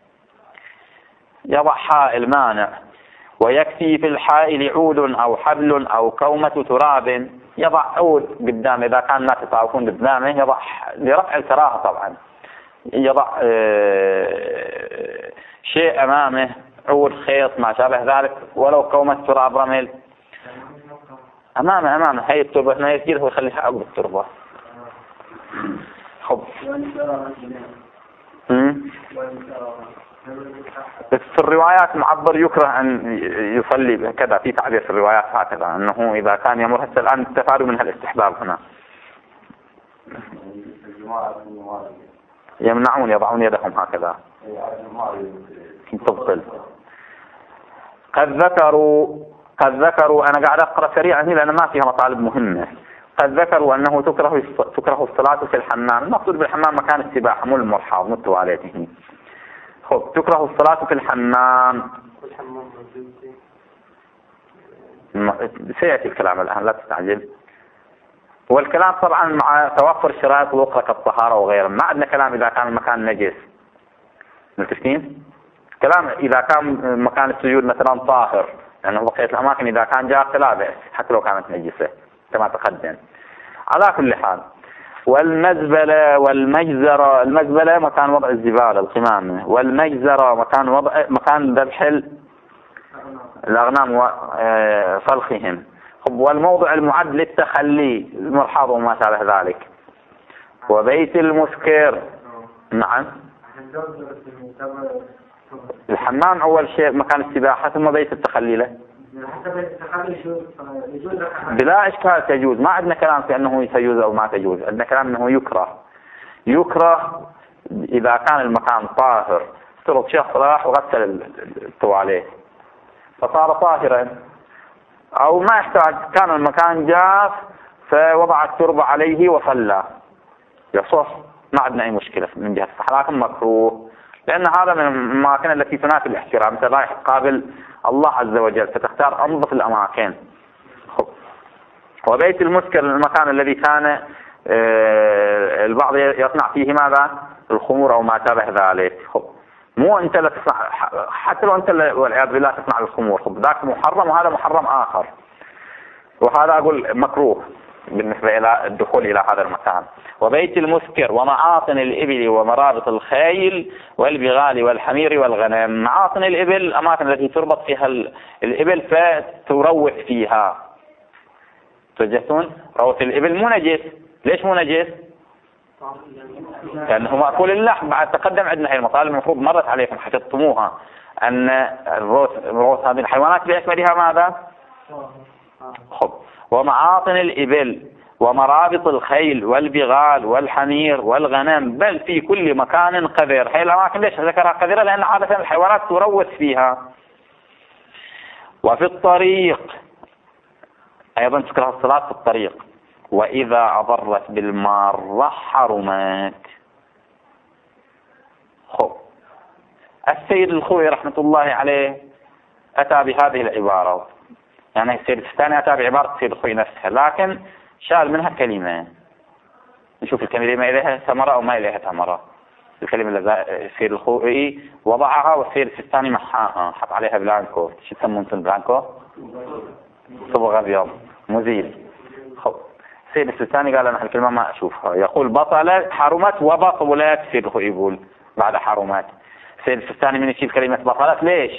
يضع حائل مانع، ويكفي في الحائل عود أو حبل أو كومة تراب، يضع عود قدام إذا كان الناس يطافون قدامه، يضع لرفع الكراهة طبعا، يضع شيء أمامه، عود خيط ما شابه ذلك، ولو كومة تراب رمل أمامه أمامه هي التربة هنا يسجله ويخليها عقب التربة. خب في الروايات معبر يكره أن يصلي كذا، في تعبير في الروايات هكذا أنه إذا كان يمر. هسه الآن استفادوا من هالاستحباب هنا، يمنعون يضعون يدهم هكذا تبطل. قد ذكروا قد ذكروا أنا قاعد أقرأ سريعا لأن ما فيها مطالب مهمة. قد ذكروا أنه تكره تكره الصلاة في الحمام. المقصود بالحمام مكان السباحة مو المرحاض مو التواليت. خب تكره الصلاة في الحمام، سيأتي الكلام الآن لا تستعجل. والكلام طبعا مع توفر الشرائط الأخرى كالطهارة وغيرها. ما عندنا كلام إذا كان المكان نجس، متفقين؟ كلام إذا كان مكان السجود مثلا طاهر، لأنه بقية الأماكن إذا كان جاف لا بأس حتى لو كانت نجسة كما تقدم. على كل حال والمزبلة والمجزرة، المزبلة مكان وضع الزبالة القمامة، والمجزرة مكان وضع مكان ذبح الأغنام وفلخهم. والموضع المعد للتخلي المرحاض وما شابه ذلك. وبيت المسكر. نعم الحمام أول شيء مكان السباحة ثم بيت التخلي له بلا إشكال تجوز. ما عندنا كلام في أنه يجوز أو ما تجوز، عندنا كلام أنه يكره. يكره إذا كان المكان طاهر، افترض شخص راح وغسل التواليت فصار طاهرا، أو ما يحتاج كان المكان جاف فوضع التربة عليه وصلى يصح، ما عندنا أي مشكلة من جهة الصحة، لكن مكروه لأن هذا من الأماكن التي تنافي الاحترام. مثل رايح تقابل الله عز وجل فتختار أنظف الأماكن. وبيت المسكر المكان الذي كان البعض يصنع فيه ماذا؟ الخمور أو ما شابه ذلك. مو أنت لا تصنع، حتى لو أنت والعياذ بالله تصنع الخمور ذاك محرم وهذا محرم آخر، وهذا أقول مكروه. بالنسبة إلى الدخول إلى هذا المكان. وبيت المسكر ومعاطن الإبل ومرابط الخيل والبغال والحمير والغنم. معاطن الإبل الأماكن التي تربط فيها الإبل فتروح فيها. توجهتون؟ روث الإبل مو نجس. ليش مو نجس؟ لأنه مأكول اللحم. بعد تقدم عندنا هي المطالب المفروض مرت عليكم حفظتموها أن الروث روث هذه الحيوانات بأكملها ماذا؟ خب. ومعاطن الإبل ومرابط الخيل والبغال والحمير والغنم، بل في كل مكان قذر. هي الأماكن ليش ذكرها قذرة؟ لأن عادة الحيوانات تروث فيها. وفي الطريق أيضا تكره الصلاة في الطريق. وإذا أضرت بالمارة حرمت. خب. السيد الخوي رحمة الله عليه أتى بهذه العبارة، يعني السيد الثاني أتى بعبارة السيد الخوي نفسها، لكن شال منها كلمة. نشوف الكلمة إليها ثمرة أو ما إليها ثمرة. الكلمة اللي السيد الخوي وضعها والسيد الثاني محاها، حط عليها بلانكو. شو يسمون بلانكو؟ صبغة أبيض مزيل. خب. السيد الثاني قال أنا الكلمة ما أشوفها، يقول بطلت حرمت وبطلت. السيد الخوي يقول بعد حرمت. السيد الثاني من يشيل كلمة بطلت ليش؟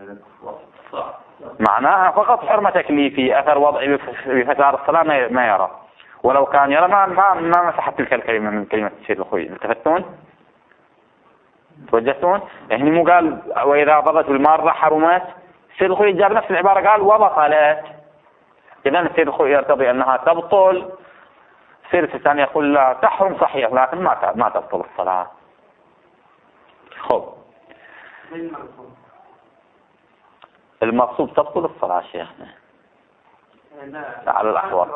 معناها فقط حرمة تكليفي، أثر وضعي بفتار الصلاة ما يرى، ولو كان يرى ما ما, ما مسحت تلك الكلمة من كلمة السيد الخوي. التفتون؟ توجهتون؟ يعني مو قال وإذا ضرت بالمارة حرمت. السيد الخوي جاب نفس العبارة قال وبطلت. إذا السيد الخوي يرتضي أنها تبطل. السيد الثاني يقول لا تحرم صحيح لكن ما ما تبطل الصلاة. خب. المقصود تبطل الصلاة شيخنا على الأحوال.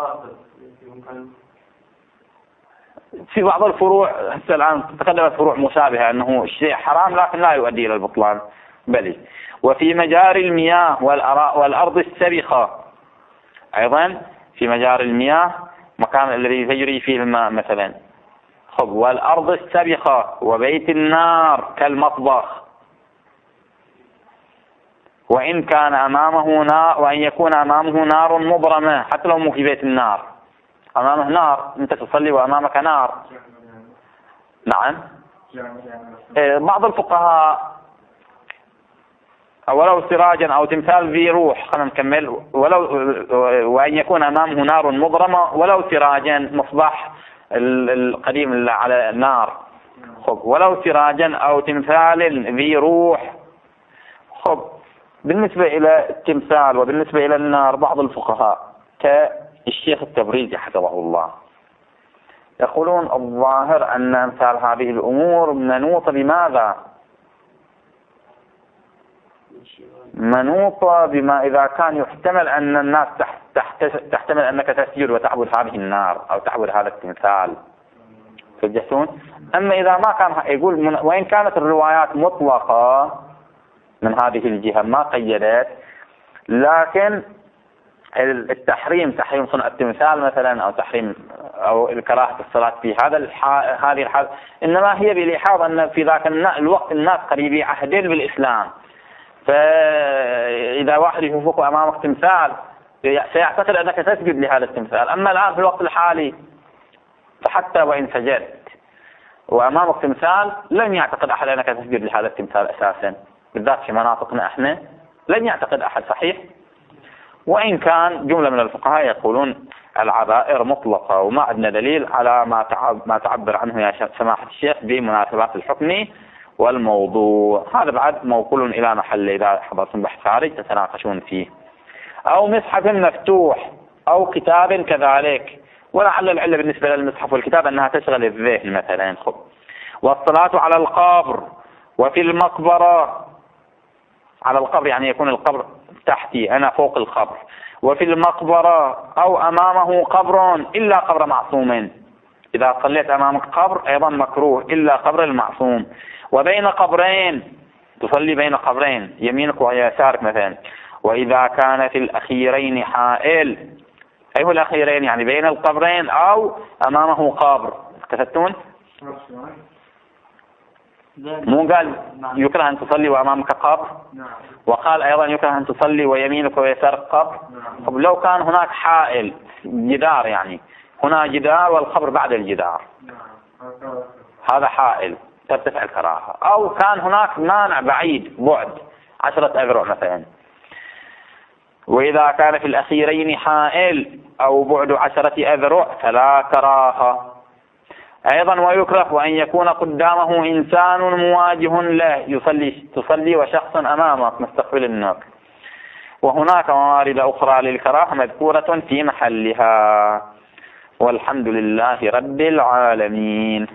في بعض الفروع هسه الآن تقدمت فروع مشابهة أنه الشيء حرام لكن لا يؤدي إلى البطلان. بلي. وفي مجاري المياه والأرض السبخة. أيضا في مجاري المياه مكان الذي يجري فيه الماء مثلا. خب. والأرض السبخة وبيت النار كالمطبخ. وإن كان أمامه نار، وأن يكون أمامه نار مبرمة، حتى لو مو في بيت النار أمامه نار، أنت تصلي وأمامك نار. نعم. بعض الفقهاء ولو سراجا أو تمثال ذي روح، خلينا نكمل. ولو وأن يكون أمامه نار مبرمة ولو سراجا، مصباح القديم على النار. خب. ولو سراجا أو تمثال ذي روح. خب. بالنسبة إلى التمثال وبالنسبة إلى النار بعض الفقهاء كالشيخ التبريزي حفظه الله يقولون الظاهر أن أمثال هذه الأمور منوطة بماذا؟ منوطة بما إذا كان يحتمل أن الناس تحت تحتمل أنك تسجد وتعبد هذه النار أو تعبد هذا التمثال. تجهتون؟ أما إذا ما كان يقول من وإن كانت الروايات مطلقة من هذه الجهة ما قيدت، لكن التحريم تحريم صنع التمثال مثلا أو تحريم أو الكراهة الصلاة في هذا هذه الحال إنما هي بلحاظ أن في ذاك الوقت الناس قريبي عهدين بالإسلام، فإذا واحد يشوفك أمامك تمثال سيعتقد أنك تسجد لهذا التمثال. أما الآن في الوقت الحالي فحتى وإن سجدت وأمامك تمثال لن يعتقد أحد أنك تسجد لهذا التمثال أساسا، بالذات في مناطقنا احنا لن يعتقد أحد. صحيح. وإن كان جملة من الفقهاء يقولون العبائر مطلقة وما عندنا دليل على ما ما تعبر عنه يا سماحة الشيخ بمناسبات الحكم والموضوع. هذا بعد موكول إلى محل إذا حضرتم بحث خارج تتناقشون فيه. أو مصحف مفتوح أو كتاب كذلك، ولعل العلة بالنسبة للمصحف والكتاب أنها تشغل الذهن مثلا. خب. والصلاة على القبر وفي المقبرة. على القبر يعني يكون القبر تحتي أنا فوق القبر. وفي المقبرة أو أمامه قبر إلا قبر معصوم. إذا صليت أمامك قبر أيضا مكروه إلا قبر المعصوم. وبين قبرين تصلي بين قبرين يمينك ويسارك مثلا. وإذا كان في الأخيرين حائل، أي هو الأخيرين يعني بين القبرين أو أمامه قبر. تفتون؟ مو قال يكره أن تصلي وأمامك قبر، وقال أيضا يكره أن تصلي ويمينك ويسارك قبر. طب لو كان هناك حائل جدار يعني هنا جدار والقبر بعد الجدار، هذا حائل ترتفع الكراهة. أو كان هناك مانع بعيد بعد عشرة أذرع مثلا، وإذا كان في الأخيرين حائل أو بعد عشرة أذرع فلا كراهة. أيضا ويكره أن يكون قدامه إنسان مواجه له يصلي تصلي وشخص أمامك مستقبل الناس. وهناك موارد أخرى للكراهة مذكورة في محلها. والحمد لله رب العالمين.